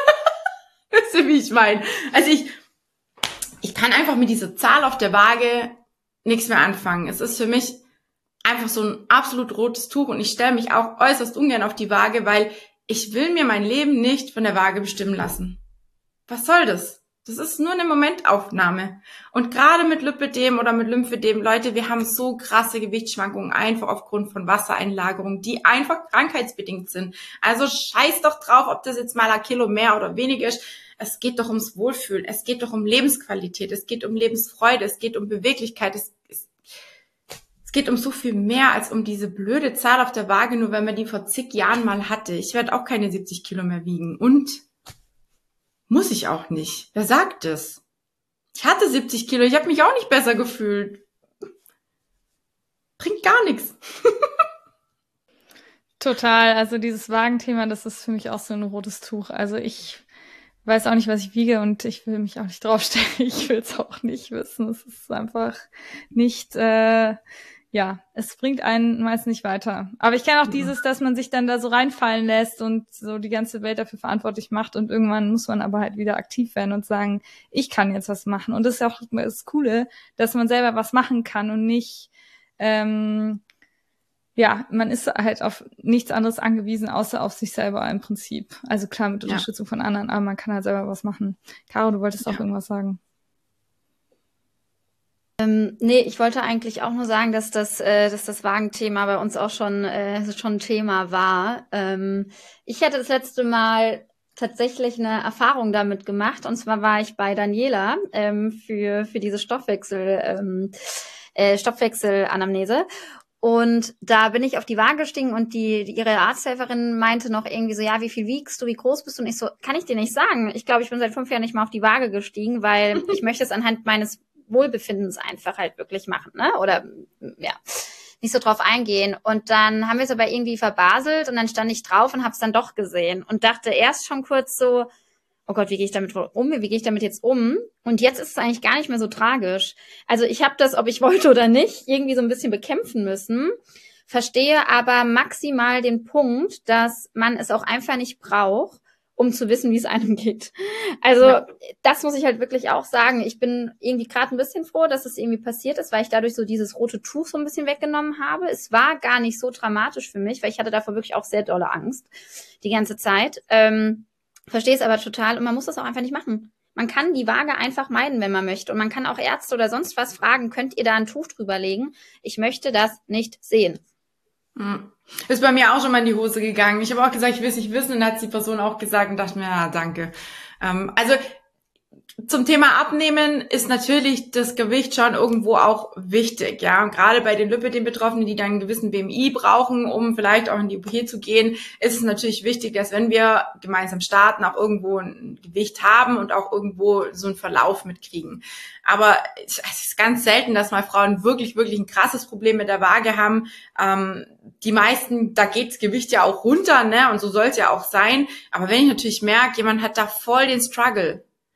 A: Wisst ihr, wie ich meine? Also ich, ich kann einfach mit dieser Zahl auf der Waage nichts mehr anfangen. Es ist für mich einfach so ein absolut rotes Tuch und ich stelle mich auch äußerst ungern auf die Waage, weil ich will mir mein Leben nicht von der Waage bestimmen lassen. Was soll das? Das ist nur eine Momentaufnahme. Und gerade mit Lipödem oder mit Lymphödem, Leute, wir haben so krasse Gewichtsschwankungen einfach aufgrund von Wassereinlagerungen, die einfach krankheitsbedingt sind. Also scheiß doch drauf, ob das jetzt mal ein Kilo mehr oder weniger ist. Es geht doch ums Wohlfühlen. Es geht doch um Lebensqualität. Es geht um Lebensfreude. Es geht um Beweglichkeit. Es, es, es geht um so viel mehr als um diese blöde Zahl auf der Waage, nur wenn man die vor zig Jahren mal hatte. Ich werde auch keine siebzig Kilo mehr wiegen. Und muss ich auch nicht. Wer sagt das? Ich hatte siebzig Kilo, ich habe mich auch nicht besser gefühlt. Bringt gar nichts.
B: Total, also dieses Wagenthema, das ist für mich auch so ein rotes Tuch. Also ich weiß auch nicht, was ich wiege und ich will mich auch nicht draufstellen. Ich will es auch nicht wissen. Es ist einfach nicht... Äh, Ja, es bringt einen meist nicht weiter. Aber ich kenne auch dieses, dass man sich dann da so reinfallen lässt und so die ganze Welt dafür verantwortlich macht und irgendwann muss man aber halt wieder aktiv werden und sagen, ich kann jetzt was machen. Und das ist auch das Coole, dass man selber was machen kann und nicht, ähm, ja, man ist halt auf nichts anderes angewiesen, außer auf sich selber im Prinzip. Also klar mit Unterstützung ja. von anderen, aber man kann halt selber was machen. Caro, du wolltest auch ja. irgendwas sagen.
C: Ähm, nee, ich wollte eigentlich auch nur sagen, dass das, äh, dass das Wagenthema bei uns auch schon, äh, schon ein Thema war. Ähm, ich hatte das letzte Mal tatsächlich eine Erfahrung damit gemacht. Und zwar war ich bei Daniela ähm, für, für diese Stoffwechsel, ähm, äh, Stoffwechselanamnese. Und da bin ich auf die Waage gestiegen und die, die ihre Arzthelferin meinte noch irgendwie so, ja, wie viel wiegst du, wie groß bist du? Und ich so, kann ich dir nicht sagen. Ich glaube, ich bin seit fünf Jahren nicht mal auf die Waage gestiegen, weil ich möchte es anhand meines Wohlbefindens einfach halt wirklich machen, ne? Oder ja, nicht so drauf eingehen. Und dann haben wir es aber irgendwie verbaselt und dann stand ich drauf und habe es dann doch gesehen und dachte erst schon kurz so, oh Gott, wie gehe ich damit um? Wie gehe ich damit jetzt um? Und jetzt ist es eigentlich gar nicht mehr so tragisch. Also ich habe das, ob ich wollte oder nicht, irgendwie so ein bisschen bekämpfen müssen, verstehe aber maximal den Punkt, dass man es auch einfach nicht braucht, um zu wissen, wie es einem geht. Also ja. Das muss ich halt wirklich auch sagen. Ich bin irgendwie gerade ein bisschen froh, dass es irgendwie passiert ist, weil ich dadurch so dieses rote Tuch so ein bisschen weggenommen habe. Es war gar nicht so dramatisch für mich, weil ich hatte davor wirklich auch sehr dolle Angst die ganze Zeit. Ähm, verstehe es aber total und man muss das auch einfach nicht machen. Man kann die Waage einfach meiden, wenn man möchte. Und man kann auch Ärzte oder sonst was fragen, könnt ihr da ein Tuch drüber legen? Ich möchte das nicht sehen.
A: Hm. Ist bei mir auch schon mal in die Hose gegangen. Ich habe auch gesagt, ich will es nicht wissen. Und dann hat die Person auch gesagt und dachte mir, ja, danke. Ähm, also zum Thema Abnehmen ist natürlich das Gewicht schon irgendwo auch wichtig, ja. Und gerade bei den Lipödem-Betroffenen, die dann einen gewissen B M I brauchen, um vielleicht auch in die O P zu gehen, ist es natürlich wichtig, dass wenn wir gemeinsam starten, auch irgendwo ein Gewicht haben und auch irgendwo so einen Verlauf mitkriegen. Aber es ist ganz selten, dass mal Frauen wirklich, wirklich ein krasses Problem mit der Waage haben. Ähm, die meisten, da geht das Gewicht ja auch runter, ne? Und so soll es ja auch sein. Aber wenn ich natürlich merke, jemand hat da voll den Struggle,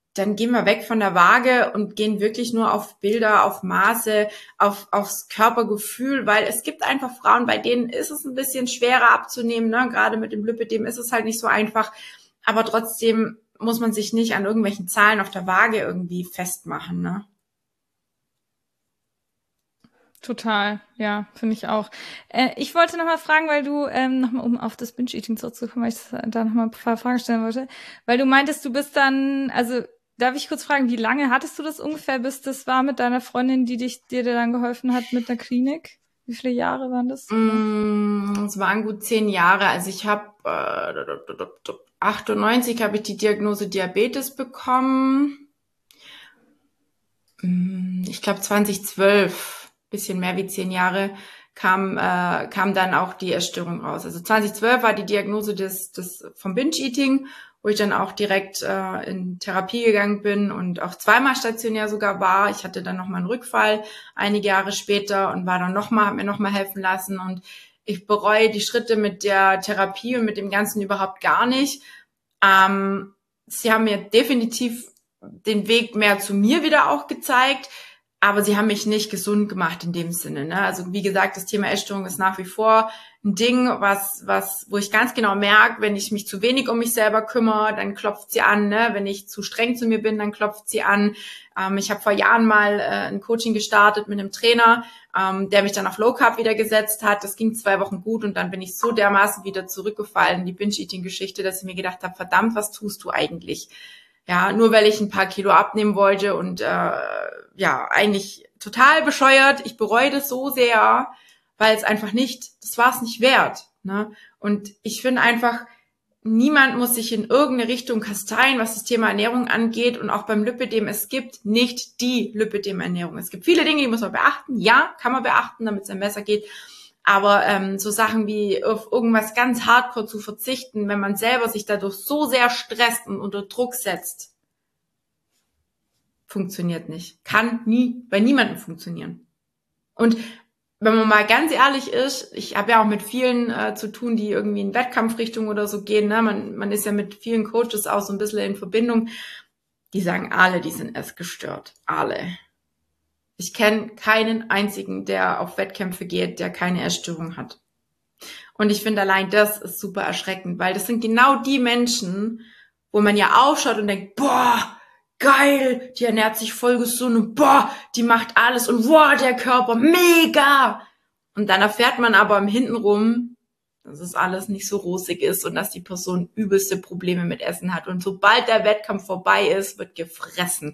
A: dann gehen wir weg von der Waage und gehen wirklich nur auf Bilder, auf Maße, auf aufs Körpergefühl, weil es gibt einfach Frauen, bei denen ist es ein bisschen schwerer abzunehmen, ne? Gerade mit dem Lipödem ist es halt nicht so einfach, aber trotzdem muss man sich nicht an irgendwelchen Zahlen auf der Waage irgendwie festmachen, ne?
B: Total, ja, finde ich auch. Äh, ich wollte noch mal fragen, weil du, ähm, noch mal, um auf das Binge-Eating zurückzukommen, weil ich da noch mal ein paar Fragen stellen wollte, weil du meintest, du bist dann, also darf ich kurz fragen, wie lange hattest du das ungefähr, bis das war mit deiner Freundin, die dich, dir dann geholfen hat mit der Klinik? Wie viele Jahre waren das?
A: Mm, es waren gut zehn Jahre. Also ich habe äh, achtundneunzig habe ich die Diagnose Diabetes bekommen. Mm, Ich glaube zweitausendzwölf, bisschen mehr wie zehn Jahre, kam äh, kam dann auch die Essstörung raus. Also zweitausendzwölf war die Diagnose des des vom Binge-Eating, wo ich dann auch direkt äh, in Therapie gegangen bin und auch zweimal stationär sogar war. Ich hatte dann nochmal einen Rückfall einige Jahre später und war dann nochmal, habe mir nochmal helfen lassen und ich bereue die Schritte mit der Therapie und mit dem Ganzen überhaupt gar nicht. Ähm, sie haben mir definitiv den Weg mehr zu mir wieder auch gezeigt, aber sie haben mich nicht gesund gemacht in dem Sinne, ne? Also wie gesagt, das Thema Essstörung ist nach wie vor ein Ding, was, was, wo ich ganz genau merke, wenn ich mich zu wenig um mich selber kümmere, dann klopft sie an, ne? Wenn ich zu streng zu mir bin, dann klopft sie an. Ähm, ich habe vor Jahren mal äh, ein Coaching gestartet mit einem Trainer, ähm, der mich dann auf Low Carb wieder gesetzt hat. Das ging zwei Wochen gut und dann bin ich so dermaßen wieder zurückgefallen in die Binge-Eating-Geschichte, dass ich mir gedacht habe, verdammt, was tust du eigentlich? Ja, nur weil ich ein paar Kilo abnehmen wollte und äh, ja, eigentlich total bescheuert. Ich bereue das so sehr, weil es einfach nicht, das war es nicht wert. Ne? Und ich finde einfach, niemand muss sich in irgendeine Richtung kasteien, was das Thema Ernährung angeht. Und auch beim Lipödem, es gibt nicht die Lipödem-Ernährung. Es gibt viele Dinge, die muss man beachten. Ja, kann man beachten, damit es einem besser geht. Aber ähm, so Sachen wie auf irgendwas ganz hardcore zu verzichten, wenn man selber sich dadurch so sehr stresst und unter Druck setzt, funktioniert nicht. Kann nie, bei niemandem funktionieren. Und wenn man mal ganz ehrlich ist, ich habe ja auch mit vielen äh, zu tun, die irgendwie in Wettkampfrichtung oder so gehen, ne? Man, man ist ja mit vielen Coaches auch so ein bisschen in Verbindung. Die sagen alle, die sind erst gestört. Alle. Ich kenne keinen einzigen, der auf Wettkämpfe geht, der keine Essstörung hat. Und ich finde allein das ist super erschreckend, weil das sind genau die Menschen, wo man ja aufschaut und denkt, boah, geil, die ernährt sich voll gesund und boah, die macht alles und boah, der Körper, mega. Und dann erfährt man aber im Hintenrum, dass es alles nicht so rosig ist und dass die Person übelste Probleme mit Essen hat. Und sobald der Wettkampf vorbei ist, wird gefressen.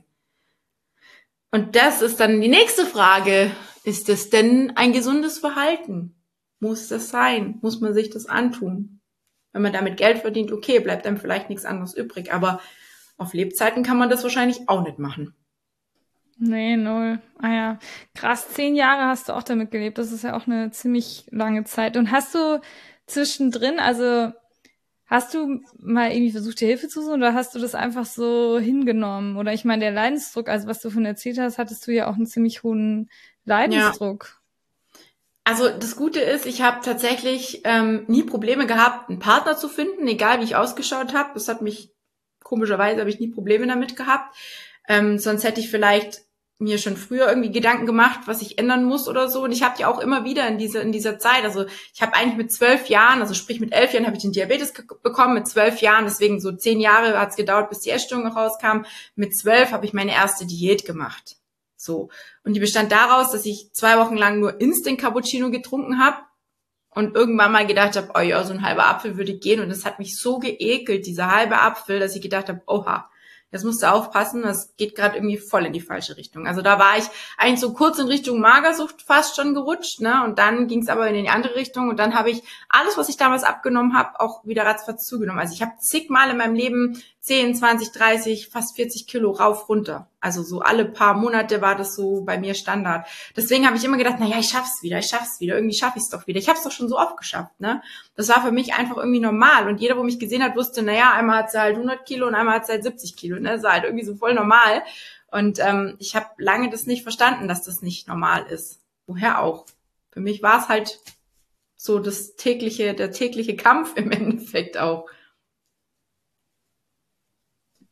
A: Und das ist dann die nächste Frage. Ist das denn ein gesundes Verhalten? Muss das sein? Muss man sich das antun? Wenn man damit Geld verdient, okay, bleibt dann vielleicht nichts anderes übrig. Aber auf Lebzeiten kann man das wahrscheinlich auch nicht machen.
B: Nee, null. Ah ja, krass, zehn Jahre hast du auch damit gelebt. Das ist ja auch eine ziemlich lange Zeit. Und hast du zwischendrin, also hast du mal irgendwie versucht, dir Hilfe zu suchen oder hast du das einfach so hingenommen? Oder ich meine, der Leidensdruck, also was du von erzählt hast, hattest du ja auch einen ziemlich hohen Leidensdruck.
A: Ja. Also das Gute ist, ich habe tatsächlich ähm, nie Probleme gehabt, einen Partner zu finden, egal wie ich ausgeschaut habe. Das hat mich, komischerweise habe ich nie Probleme damit gehabt. Ähm, sonst hätte ich vielleicht mir schon früher irgendwie Gedanken gemacht, was ich ändern muss oder so. Und ich habe ja auch immer wieder in dieser in dieser Zeit, also ich habe eigentlich mit zwölf Jahren, also sprich mit elf Jahren habe ich den Diabetes bekommen, mit zwölf Jahren, deswegen so zehn Jahre hat es gedauert, bis die Essstörung rauskam. Mit zwölf habe ich meine erste Diät gemacht. So. Und die bestand daraus, dass ich zwei Wochen lang nur Instant Cappuccino getrunken habe und irgendwann mal gedacht habe, oh ja, so ein halber Apfel würde gehen. Und das hat mich so geekelt, dieser halbe Apfel, dass ich gedacht habe, oha, jetzt musst du aufpassen, das geht gerade irgendwie voll in die falsche Richtung. Also da war ich eigentlich so kurz in Richtung Magersucht fast schon gerutscht, ne? Und dann ging es aber in die andere Richtung und dann habe ich alles, was ich damals abgenommen habe, auch wieder ratzfatz zugenommen. Also ich habe zigmal in meinem Leben zehn, zwanzig, dreißig, fast vierzig Kilo rauf, runter. Also so alle paar Monate war das so bei mir Standard. Deswegen habe ich immer gedacht, naja, ich schaff's wieder, ich schaff's wieder, irgendwie schaffe ich es doch wieder. Ich habe es doch schon so oft geschafft, ne? Das war für mich einfach irgendwie normal. Und jeder, wo mich gesehen hat, wusste, naja, einmal hat sie halt hundert Kilo und einmal hat sie halt siebzig Kilo, ne? Das war halt irgendwie so voll normal. Und ähm, ich habe lange das nicht verstanden, dass das nicht normal ist. Woher auch? Für mich war es halt so das tägliche, der tägliche Kampf im Endeffekt auch.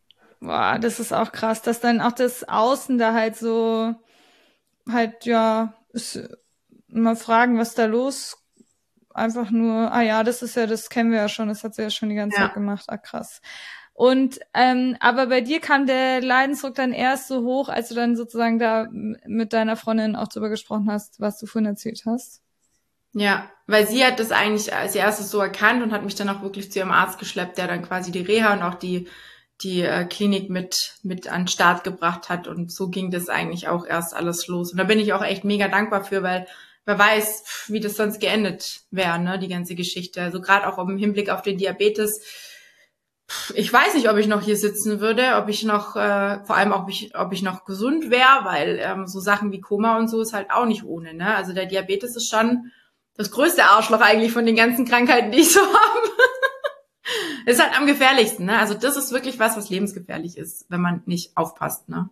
B: Boah, das ist auch krass, dass dann auch das Außen da halt so, halt, ja, ist, mal fragen, was da los, einfach nur, ah ja, das ist ja, das kennen wir ja schon, das hat sie ja schon die ganze
A: Ja.
B: Zeit gemacht, ah krass. Und, ähm, aber bei dir kam der Leidensdruck dann erst so hoch, als du dann sozusagen da m- mit deiner Freundin auch drüber gesprochen hast, was du vorhin erzählt hast.
A: Ja, weil sie hat das eigentlich als erstes so erkannt und hat mich dann auch wirklich zu ihrem Arzt geschleppt, der dann quasi die Reha und auch die die äh, Klinik mit mit an den Start gebracht hat, und so ging das eigentlich auch erst alles los. Und da bin ich auch echt mega dankbar für, weil wer weiß, pf, wie das sonst geendet wäre, ne, die ganze Geschichte. Also gerade auch im Hinblick auf den Diabetes. Pf, Ich weiß nicht, ob ich noch hier sitzen würde, ob ich noch, äh, vor allem ob ich, ob ich noch gesund wäre, weil ähm, so Sachen wie Koma und so ist halt auch nicht ohne, ne? Also der Diabetes ist schon das größte Arschloch eigentlich von den ganzen Krankheiten, die ich so habe. Ist halt am gefährlichsten, ne? Also das ist wirklich was, was lebensgefährlich ist, wenn man nicht aufpasst, ne?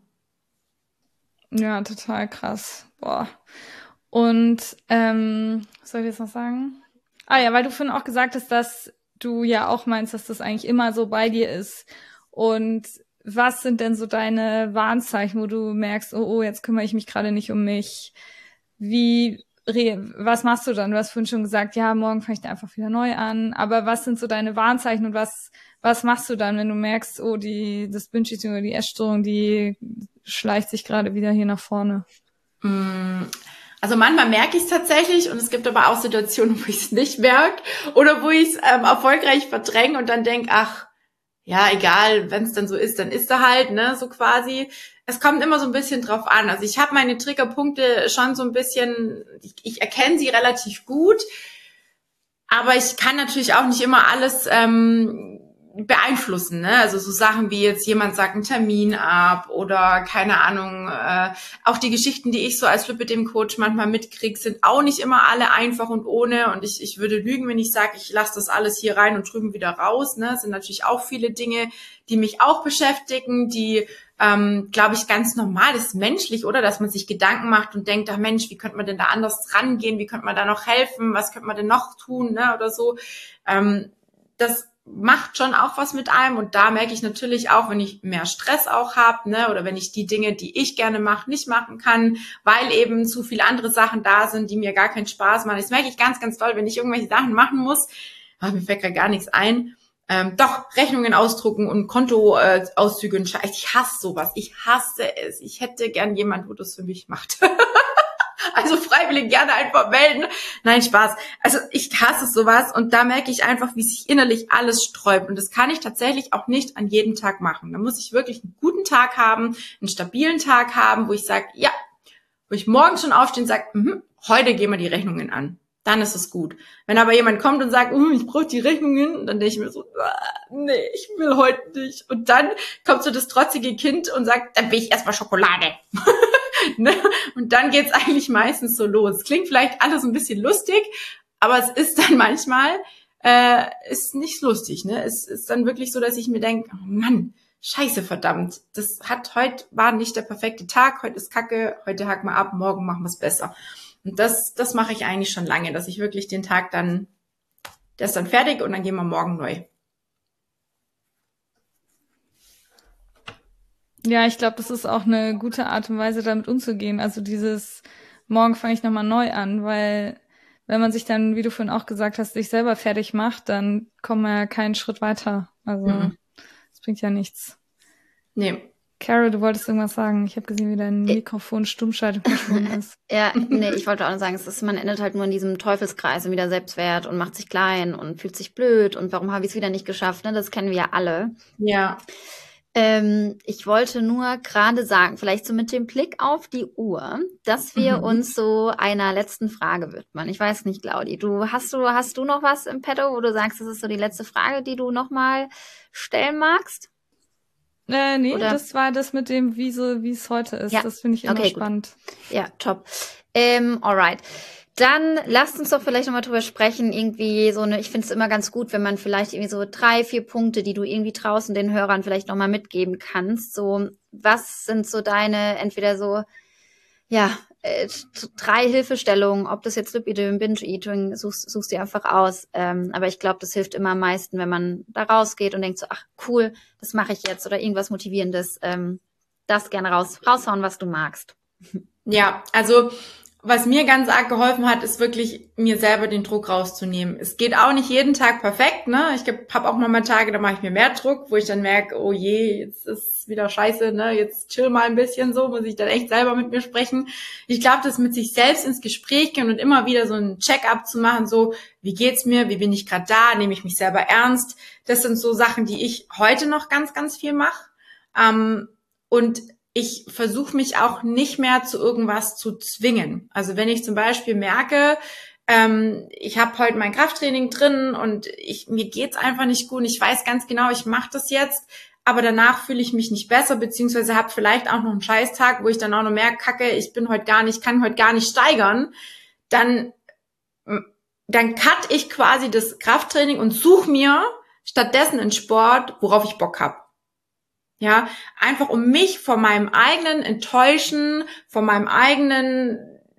B: Ja, total krass. Boah. Und, ähm, was soll ich jetzt noch sagen? Ah ja, weil du vorhin auch gesagt hast, dass du ja auch meinst, dass das eigentlich immer so bei dir ist. Und was sind denn so deine Warnzeichen, wo du merkst, oh, oh, jetzt kümmere ich mich gerade nicht um mich? Wie, re was machst du dann? Du hast vorhin schon gesagt, ja, morgen fange ich da einfach wieder neu an. Aber was sind so deine Warnzeichen und was, was machst du dann, wenn du merkst, oh, die, das Binge-Eating oder die Essstörung, die schleicht sich gerade wieder hier nach vorne?
A: Mm, Also manchmal merke ich es tatsächlich, und es gibt aber auch Situationen, wo ich es nicht merke oder wo ich es ähm, erfolgreich verdränge und dann denke, ach, ja, egal, wenn es dann so ist, dann ist er halt, ne, so quasi. Es kommt immer so ein bisschen drauf an. Also ich habe meine Triggerpunkte schon so ein bisschen, ich, ich erkenne sie relativ gut, aber ich kann natürlich auch nicht immer alles ähm, beeinflussen, ne? Also so Sachen wie jetzt jemand sagt einen Termin ab oder keine Ahnung. Äh, auch die Geschichten, die ich so als Lipidem-Coach manchmal mitkriege, sind auch nicht immer alle einfach und ohne. Und ich, ich würde lügen, wenn ich sage, ich lasse das alles hier rein und drüben wieder raus. Ne? Es sind natürlich auch viele Dinge, die mich auch beschäftigen, die ähm, glaube ich, ganz normal ist, menschlich, oder? Dass man sich Gedanken macht und denkt, ach Mensch, wie könnte man denn da anders rangehen? Wie könnte man da noch helfen? Was könnte man denn noch tun? Ne? Oder so. Ähm, das macht schon auch was mit einem, und da merke ich natürlich auch, wenn ich mehr Stress auch habe, ne, oder wenn ich die Dinge, die ich gerne mache, nicht machen kann, weil eben zu viele andere Sachen da sind, die mir gar keinen Spaß machen. Das merke ich ganz, ganz doll, wenn ich irgendwelche Sachen machen muss. Ach, mir fällt gerade gar nichts ein. Ähm, doch, Rechnungen ausdrucken und Kontoauszüge und Scheiß. Ich hasse sowas. Ich hasse es. Ich hätte gern jemand, wo das für mich macht. Also freiwillig gerne einfach melden. Nein, Spaß. Also ich hasse sowas, und da merke ich einfach, wie sich innerlich alles sträubt. Und das kann ich tatsächlich auch nicht an jedem Tag machen. Da muss ich wirklich einen guten Tag haben, einen stabilen Tag haben, wo ich sage, ja, wo ich morgens schon aufstehe und sage, mhm, heute gehen wir die Rechnungen an. Dann ist es gut. Wenn aber jemand kommt und sagt, uh, ich brauche die Rechnungen, dann denke ich mir so, ah, nee, ich will heute nicht. Und dann kommt so das trotzige Kind und sagt, dann will ich erstmal Schokolade. Ne? Und dann geht's eigentlich meistens so los. Klingt vielleicht alles ein bisschen lustig, aber es ist dann manchmal äh, ist nicht lustig. Ne? Es ist dann wirklich so, dass ich mir denke, oh Mann, scheiße, verdammt. Das hat heute war nicht der perfekte Tag. Heute ist Kacke. Heute haken wir ab. Morgen machen wir es besser. Und das das mache ich eigentlich schon lange, dass ich wirklich den Tag dann, der ist dann fertig und dann gehen wir morgen neu.
B: Ja, ich glaube, das ist auch eine gute Art und Weise, damit umzugehen. Also dieses, morgen fange ich nochmal neu an, weil wenn man sich dann, wie du vorhin auch gesagt hast, sich selber fertig macht, dann kommt man ja keinen Schritt weiter. Also
A: Mhm.
B: das bringt ja nichts.
A: Nee.
B: Carol, du wolltest irgendwas sagen. Ich habe gesehen, wie dein
C: Ich-
B: Mikrofon Stummschaltung verschwunden ist.
C: Ja, nee, ich wollte auch nur sagen, es ist, man endet halt nur in diesem Teufelskreis und wieder Selbstwert und macht sich klein und fühlt sich blöd und warum habe ich es wieder nicht geschafft, ne? Das kennen wir ja alle.
A: Ja.
C: Ähm, ich wollte nur gerade sagen, vielleicht so mit dem Blick auf die Uhr, dass wir
A: Mhm.
C: uns so einer letzten Frage widmen. Ich weiß nicht, Claudi, du hast du hast du noch was im Petto, wo du sagst, das ist so die letzte Frage, die du noch mal stellen magst?
B: Äh, nee,
C: Oder-
B: das war das mit dem, wie so, wie es heute ist.
C: Ja.
B: Das finde ich immer
C: Okay, gut.
B: spannend.
C: Ja, top. Ähm, alright. Dann lasst uns doch vielleicht nochmal drüber sprechen, irgendwie so eine, ich finde es immer ganz gut, wenn man vielleicht irgendwie so drei, vier Punkte, die du irgendwie draußen den Hörern vielleicht nochmal mitgeben kannst. So, was sind so deine, entweder so, ja, äh, drei Hilfestellungen, ob das jetzt Lipödem, Binge-Eating, suchst, suchst dir einfach aus. Ähm, aber ich glaube, das hilft immer am meisten, wenn man da rausgeht und denkt so, ach cool, das mache ich jetzt oder irgendwas Motivierendes. Ähm, das gerne raus, raushauen, was du magst.
A: Ja, also was mir ganz arg geholfen hat, ist wirklich, mir selber den Druck rauszunehmen. Es geht auch nicht jeden Tag perfekt, ne? Ich habe auch mal mal Tage, da mache ich mir mehr Druck, wo ich dann merke, oh je, jetzt ist wieder scheiße, ne? Jetzt chill mal ein bisschen so, muss ich dann echt selber mit mir sprechen. Ich glaube, das mit sich selbst ins Gespräch gehen und immer wieder so ein Check-up zu machen, so, wie geht's mir, wie bin ich gerade da, nehme ich mich selber ernst? Das sind so Sachen, die ich heute noch ganz, ganz viel mache. Ähm, und ich versuche mich auch nicht mehr zu irgendwas zu zwingen. Also wenn ich zum Beispiel merke, ähm, ich habe heute mein Krafttraining drin und ich, mir geht's einfach nicht gut und ich weiß ganz genau, ich mache das jetzt, aber danach fühle ich mich nicht besser, beziehungsweise habe vielleicht auch noch einen Scheißtag, wo ich dann auch noch merke, kacke, ich bin heute gar nicht, kann heute gar nicht steigern, dann, dann cut ich quasi das Krafttraining und suche mir stattdessen einen Sport, worauf ich Bock habe. Ja, einfach um mich vor meinem eigenen Enttäuschen, vor meinem eigenen,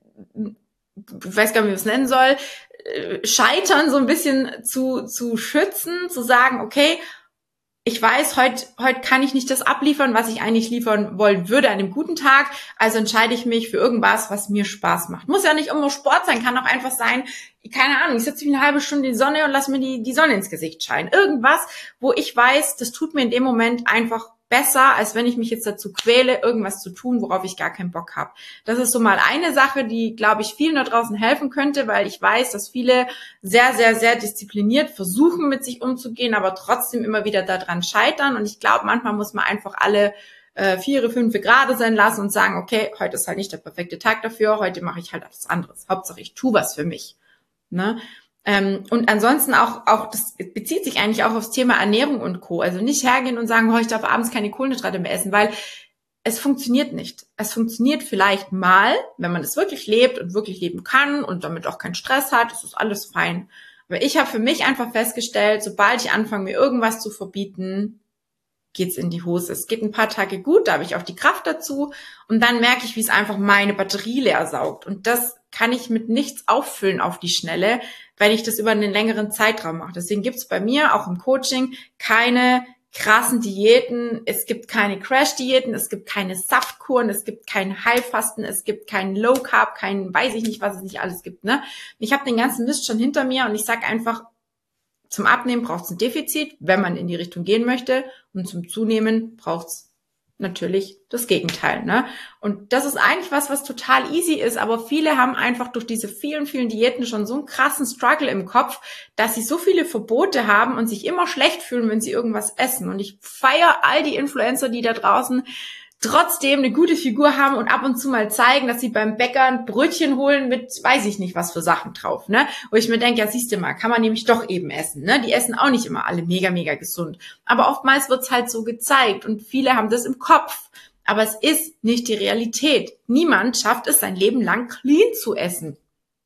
A: ich weiß gar nicht, wie ich es nennen soll, Scheitern so ein bisschen zu zu schützen, zu sagen, okay, ich weiß, heute heute kann ich nicht das abliefern, was ich eigentlich liefern wollen würde an einem guten Tag, also entscheide ich mich für irgendwas, was mir Spaß macht. Muss ja nicht immer Sport sein, kann auch einfach sein, keine Ahnung, ich sitze mich eine halbe Stunde in die Sonne und lasse mir die die Sonne ins Gesicht scheinen. Irgendwas, wo ich weiß, das tut mir in dem Moment einfach besser, als wenn ich mich jetzt dazu quäle, irgendwas zu tun, worauf ich gar keinen Bock habe. Das ist so mal eine Sache, die, glaube ich, vielen da draußen helfen könnte, weil ich weiß, dass viele sehr, sehr, sehr diszipliniert versuchen, mit sich umzugehen, aber trotzdem immer wieder daran scheitern. Und ich glaube, manchmal muss man einfach alle äh, vier, fünf Grade sein lassen und sagen, okay, heute ist halt nicht der perfekte Tag dafür, heute mache ich halt etwas anderes. Hauptsache, ich tue was für mich. Ne? Ähm, und ansonsten auch, auch, das bezieht sich eigentlich auch aufs Thema Ernährung und Co. Also nicht hergehen und sagen, oh, ich darf abends keine Kohlenhydrate mehr essen, weil es funktioniert nicht. Es funktioniert vielleicht mal, wenn man es wirklich lebt und wirklich leben kann und damit auch keinen Stress hat, das ist alles fein. Aber ich habe für mich einfach festgestellt, sobald ich anfange, mir irgendwas zu verbieten, geht's in die Hose. Es geht ein paar Tage gut, da habe ich auch die Kraft dazu und dann merke ich, wie es einfach meine Batterie leer saugt. Und das kann ich mit nichts auffüllen auf die Schnelle, weil ich das über einen längeren Zeitraum mache. Deswegen gibt's bei mir auch im Coaching keine krassen Diäten, es gibt keine Crash-Diäten, es gibt keine Saftkuren, es gibt kein Heilfasten, es gibt kein Low Carb, kein weiß ich nicht, was es nicht alles gibt. Ne? Ich habe den ganzen Mist schon hinter mir und ich sage einfach, zum Abnehmen braucht's ein Defizit, wenn man in die Richtung gehen möchte, und zum Zunehmen braucht's natürlich das Gegenteil, ne? Und das ist eigentlich was, was total easy ist, aber viele haben einfach durch diese vielen, vielen Diäten schon so einen krassen Struggle im Kopf, dass sie so viele Verbote haben und sich immer schlecht fühlen, wenn sie irgendwas essen. Und ich feiere all die Influencer, die da draußen trotzdem eine gute Figur haben und ab und zu mal zeigen, dass sie beim Bäcker ein Brötchen holen mit, weiß ich nicht, was für Sachen drauf, ne? Wo ich mir denke, ja, siehst du mal, kann man nämlich doch eben essen, ne? Die essen auch nicht immer alle mega, mega gesund. Aber oftmals wird's halt so gezeigt und viele haben das im Kopf. Aber es ist nicht die Realität. Niemand schafft es, sein Leben lang clean zu essen.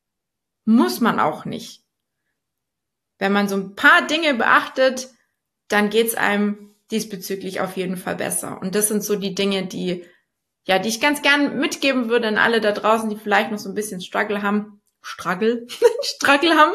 A: Muss man auch nicht. Wenn man so ein paar Dinge beachtet, dann geht's einem diesbezüglich auf jeden Fall besser. Und das sind so die Dinge, die, ja, die ich ganz gern mitgeben würde an alle da draußen, die vielleicht noch so ein bisschen Struggle haben. Struggle? Struggle haben?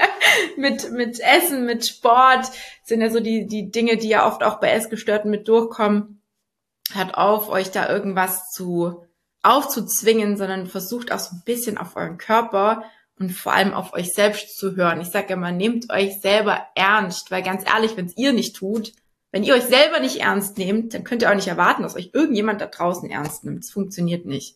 A: mit, mit Essen, mit Sport. Das sind ja so die, die Dinge, die ja oft auch bei Essgestörten mit durchkommen. Hört auf, euch da irgendwas zu, aufzuzwingen, sondern versucht auch so ein bisschen auf euren Körper und vor allem auf euch selbst zu hören. Ich sage immer, nehmt euch selber ernst, weil ganz ehrlich, wenn es ihr nicht tut, wenn ihr euch selber nicht ernst nehmt, dann könnt ihr auch nicht erwarten, dass euch irgendjemand da draußen ernst nimmt. Das funktioniert nicht.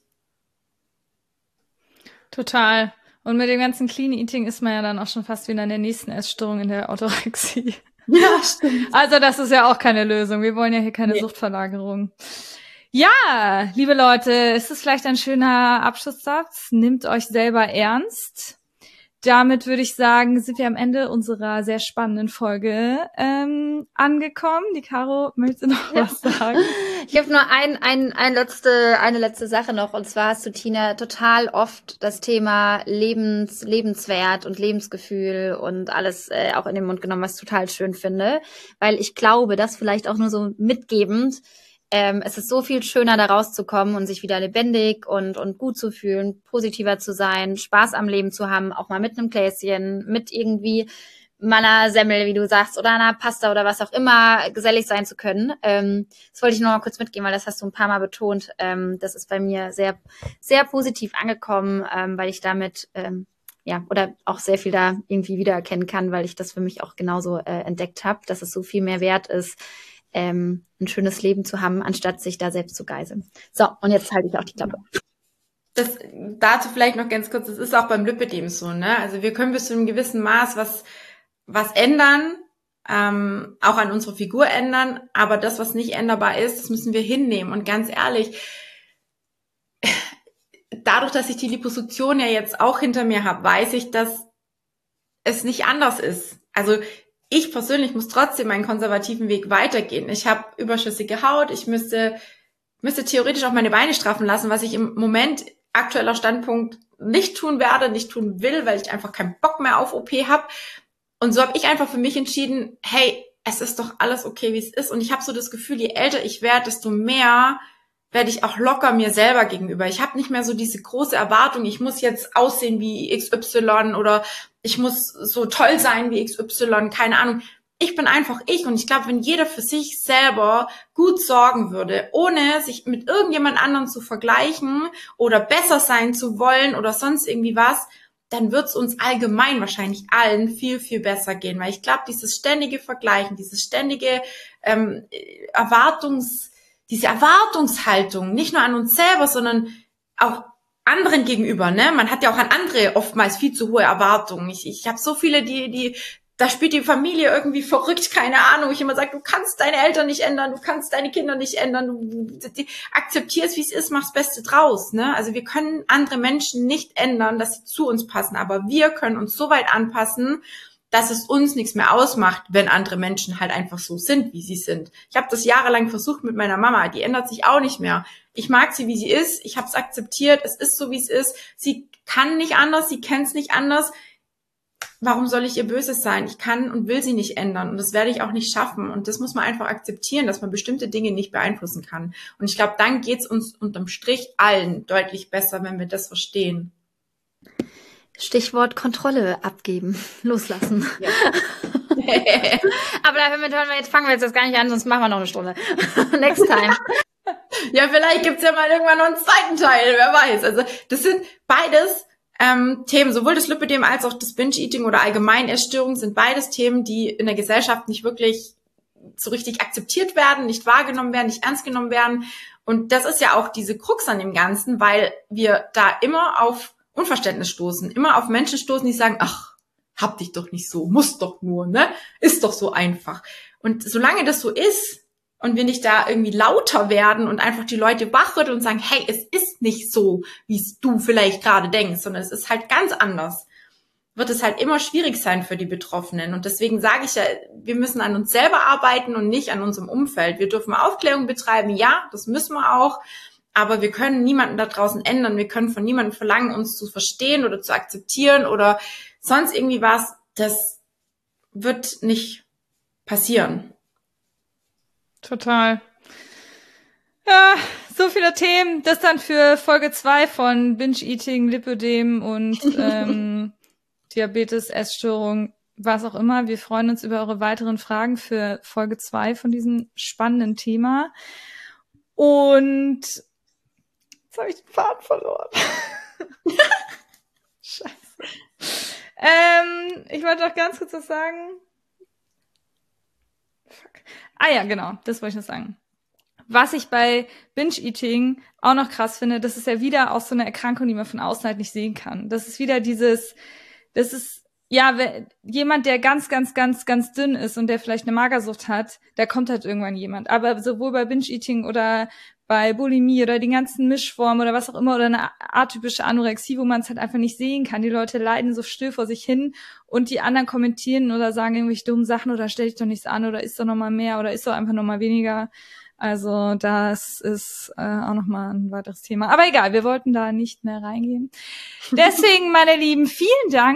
B: Total. Und mit dem ganzen Clean Eating ist man ja dann auch schon fast wieder in der nächsten Essstörung, in der Orthorexie.
A: Ja, stimmt.
B: Also das ist ja auch keine Lösung. Wir wollen ja hier keine nee. Suchtverlagerung. Ja, liebe Leute, ist es vielleicht ein schöner Abschlusssatz? Nehmt euch selber ernst. Damit würde ich sagen, sind wir am Ende unserer sehr spannenden Folge ähm, angekommen. Die Caro, möchtest du noch ja. was sagen?
C: Ich habe nur ein, ein, ein letzte, eine letzte Sache noch. Und zwar hast du, Tina, total oft das Thema Lebens, Lebenswert und Lebensgefühl und alles äh, auch in den Mund genommen, was ich total schön finde. Weil ich glaube, das vielleicht auch nur so mitgebend, ähm, es ist so viel schöner, da rauszukommen und sich wieder lebendig und und gut zu fühlen, positiver zu sein, Spaß am Leben zu haben, auch mal mit einem Gläschen, mit irgendwie meiner Semmel, wie du sagst, oder einer Pasta oder was auch immer, gesellig sein zu können. Ähm, das wollte ich nur mal kurz mitgeben, weil das hast du ein paar Mal betont. Ähm, das ist bei mir sehr, sehr positiv angekommen, ähm, weil ich damit, ähm, ja, oder auch sehr viel da irgendwie wiedererkennen kann, weil ich das für mich auch genauso äh, entdeckt habe, dass es so viel mehr wert ist, ähm, ein schönes Leben zu haben, anstatt sich da selbst zu geiseln. So, und jetzt halte ich auch die Klappe.
A: Das, dazu vielleicht noch ganz kurz, das ist auch beim Lipödem so, ne? Also wir können bis zu einem gewissen Maß was was ändern, ähm, auch an unserer Figur ändern, aber das, was nicht änderbar ist, das müssen wir hinnehmen. Und ganz ehrlich, dadurch, dass ich die Liposuktion ja jetzt auch hinter mir habe, weiß ich, dass es nicht anders ist. Also ich persönlich muss trotzdem meinen konservativen Weg weitergehen. Ich habe überschüssige Haut, ich müsste, müsste theoretisch auch meine Beine straffen lassen, was ich im Moment aktueller Standpunkt nicht tun werde, nicht tun will, weil ich einfach keinen Bock mehr auf O P habe. Und so habe ich einfach für mich entschieden, hey, es ist doch alles okay, wie es ist. Und ich habe so das Gefühl, je älter ich werde, desto mehr werde ich auch locker mir selber gegenüber. Ich habe nicht mehr so diese große Erwartung, ich muss jetzt aussehen wie X Y oder ich muss so toll sein wie X Y, keine Ahnung. Ich bin einfach ich und ich glaube, wenn jeder für sich selber gut sorgen würde, ohne sich mit irgendjemand anderem zu vergleichen oder besser sein zu wollen oder sonst irgendwie was, dann wird es uns allgemein wahrscheinlich allen viel, viel besser gehen. Weil ich glaube, dieses ständige Vergleichen, dieses ständige ähm, Erwartungs, diese Erwartungshaltung, nicht nur an uns selber, sondern auch anderen gegenüber, ne? Man hat ja auch an andere oftmals viel zu hohe Erwartungen. Ich, ich habe so viele, die, die, da spielt die Familie irgendwie verrückt, keine Ahnung. Ich immer sage, du kannst deine Eltern nicht ändern, du kannst deine Kinder nicht ändern, du, du, du akzeptierst, wie es ist, machst das Beste draus, ne? Also wir können andere Menschen nicht ändern, dass sie zu uns passen, aber wir können uns so weit anpassen, dass es uns nichts mehr ausmacht, wenn andere Menschen halt einfach so sind, wie sie sind. Ich habe das jahrelang versucht mit meiner Mama, die ändert sich auch nicht mehr. Ich mag sie, wie sie ist, ich habe es akzeptiert, es ist so, wie es ist. Sie kann nicht anders, sie kennt es nicht anders. Warum soll ich ihr Böses sein? Ich kann und will sie nicht ändern und das werde ich auch nicht schaffen. Und das muss man einfach akzeptieren, dass man bestimmte Dinge nicht beeinflussen kann. Und ich glaube, dann geht's uns unterm Strich allen deutlich besser, wenn wir das verstehen.
C: Stichwort Kontrolle abgeben, loslassen. Ja. Aber damit hören wir jetzt, fangen wir jetzt das gar nicht an, sonst machen wir noch eine Stunde. Next time.
A: Ja, vielleicht gibt's ja mal irgendwann noch einen zweiten Teil, wer weiß. Also das sind beides ähm, Themen, sowohl das Lipödem als auch das Binge-Eating oder allgemein Essstörungen sind beides Themen, die in der Gesellschaft nicht wirklich so richtig akzeptiert werden, nicht wahrgenommen werden, nicht ernst genommen werden. Und das ist ja auch diese Krux an dem Ganzen, weil wir da immer auf Unverständnis stoßen, immer auf Menschen stoßen, die sagen, ach, hab dich doch nicht so, muss doch nur, ne? Ist doch so einfach. Und solange das so ist und wir nicht da irgendwie lauter werden und einfach die Leute wachrütteln und sagen, hey, es ist nicht so, wie es du vielleicht gerade denkst, sondern es ist halt ganz anders, wird es halt immer schwierig sein für die Betroffenen. Und deswegen sage ich ja, wir müssen an uns selber arbeiten und nicht an unserem Umfeld. Wir dürfen Aufklärung betreiben, ja, das müssen wir auch. Aber wir können niemanden da draußen ändern. Wir können von niemandem verlangen, uns zu verstehen oder zu akzeptieren oder sonst irgendwie was. Das wird nicht passieren.
B: Total. Ja, so viele Themen. Das dann für Folge zwei von Binge-Eating, Lipödem und ähm, Diabetes, Essstörung, was auch immer. Wir freuen uns über eure weiteren Fragen für Folge zwei von diesem spannenden Thema. Und jetzt habe ich den Faden verloren. Scheiße. Ähm, ich wollte noch ganz kurz was sagen. Fuck. Ah ja, genau, das wollte ich noch sagen. Was ich bei Binge-Eating auch noch krass finde, das ist ja wieder auch so eine Erkrankung, die man von außen halt nicht sehen kann. Das ist wieder dieses, das ist, ja, jemand, der ganz, ganz, ganz, ganz dünn ist und der vielleicht eine Magersucht hat, da kommt halt irgendwann jemand. Aber sowohl bei Binge-Eating oder bei Bulimie oder den ganzen Mischformen oder was auch immer oder eine atypische Anorexie, wo man es halt einfach nicht sehen kann. Die Leute leiden so still vor sich hin und die anderen kommentieren oder sagen irgendwelche dummen Sachen oder stell dich doch nichts an oder isst doch noch mal mehr oder isst doch einfach noch mal weniger. Also das ist äh, auch noch mal ein weiteres Thema. Aber egal, wir wollten da nicht mehr reingehen. Deswegen, meine Lieben, vielen Dank,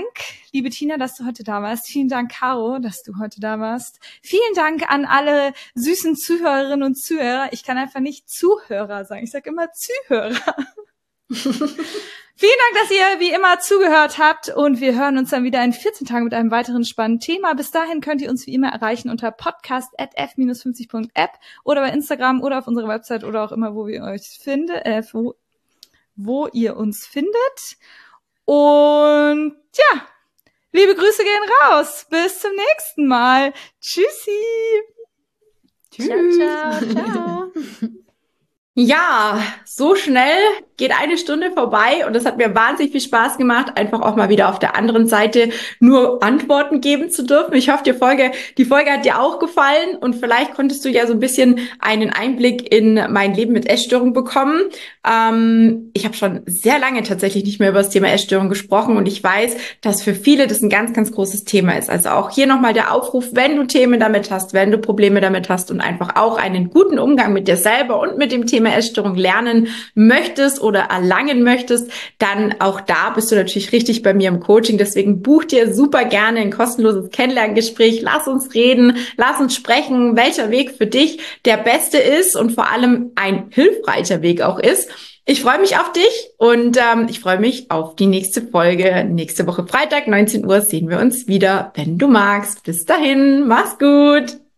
B: liebe Tina, dass du heute da warst. Vielen Dank, Caro, dass du heute da warst. Vielen Dank an alle süßen Zuhörerinnen und Zuhörer. Ich kann einfach nicht Zuhörer sagen. Ich sage immer Zuhörer. Vielen Dank, dass ihr wie immer zugehört habt und wir hören uns dann wieder in vierzehn Tagen mit einem weiteren spannenden Thema. Bis dahin könnt ihr uns wie immer erreichen unter podcast at f fünfzig punkt app oder bei Instagram oder auf unserer Website oder auch immer, wo wir euch findet, äh, wo, wo ihr uns findet. Und ja, liebe Grüße gehen raus. Bis zum nächsten Mal. Tschüssi.
C: Tschüss. Ciao, ciao, ciao.
A: Ja, so schnell geht eine Stunde vorbei und es hat mir wahnsinnig viel Spaß gemacht, einfach auch mal wieder auf der anderen Seite nur Antworten geben zu dürfen. Ich hoffe, die Folge, die Folge hat dir auch gefallen und vielleicht konntest du ja so ein bisschen einen Einblick in mein Leben mit Essstörung bekommen. Ähm, ich habe schon sehr lange tatsächlich nicht mehr über das Thema Essstörung gesprochen und ich weiß, dass für viele das ein ganz, ganz großes Thema ist. Also auch hier nochmal der Aufruf, wenn du Themen damit hast, wenn du Probleme damit hast und einfach auch einen guten Umgang mit dir selber und mit dem Thema Essstörung lernen möchtest oder erlangen möchtest, dann auch da bist du natürlich richtig bei mir im Coaching. Deswegen buch dir super gerne ein kostenloses Kennenlerngespräch. Lass uns reden, lass uns sprechen, welcher Weg für dich der beste ist und vor allem ein hilfreicher Weg auch ist. Ich freue mich auf dich und ähm, ich freue mich auf die nächste Folge. Nächste Woche Freitag, neunzehn Uhr, sehen wir uns wieder, wenn du magst. Bis dahin, mach's gut!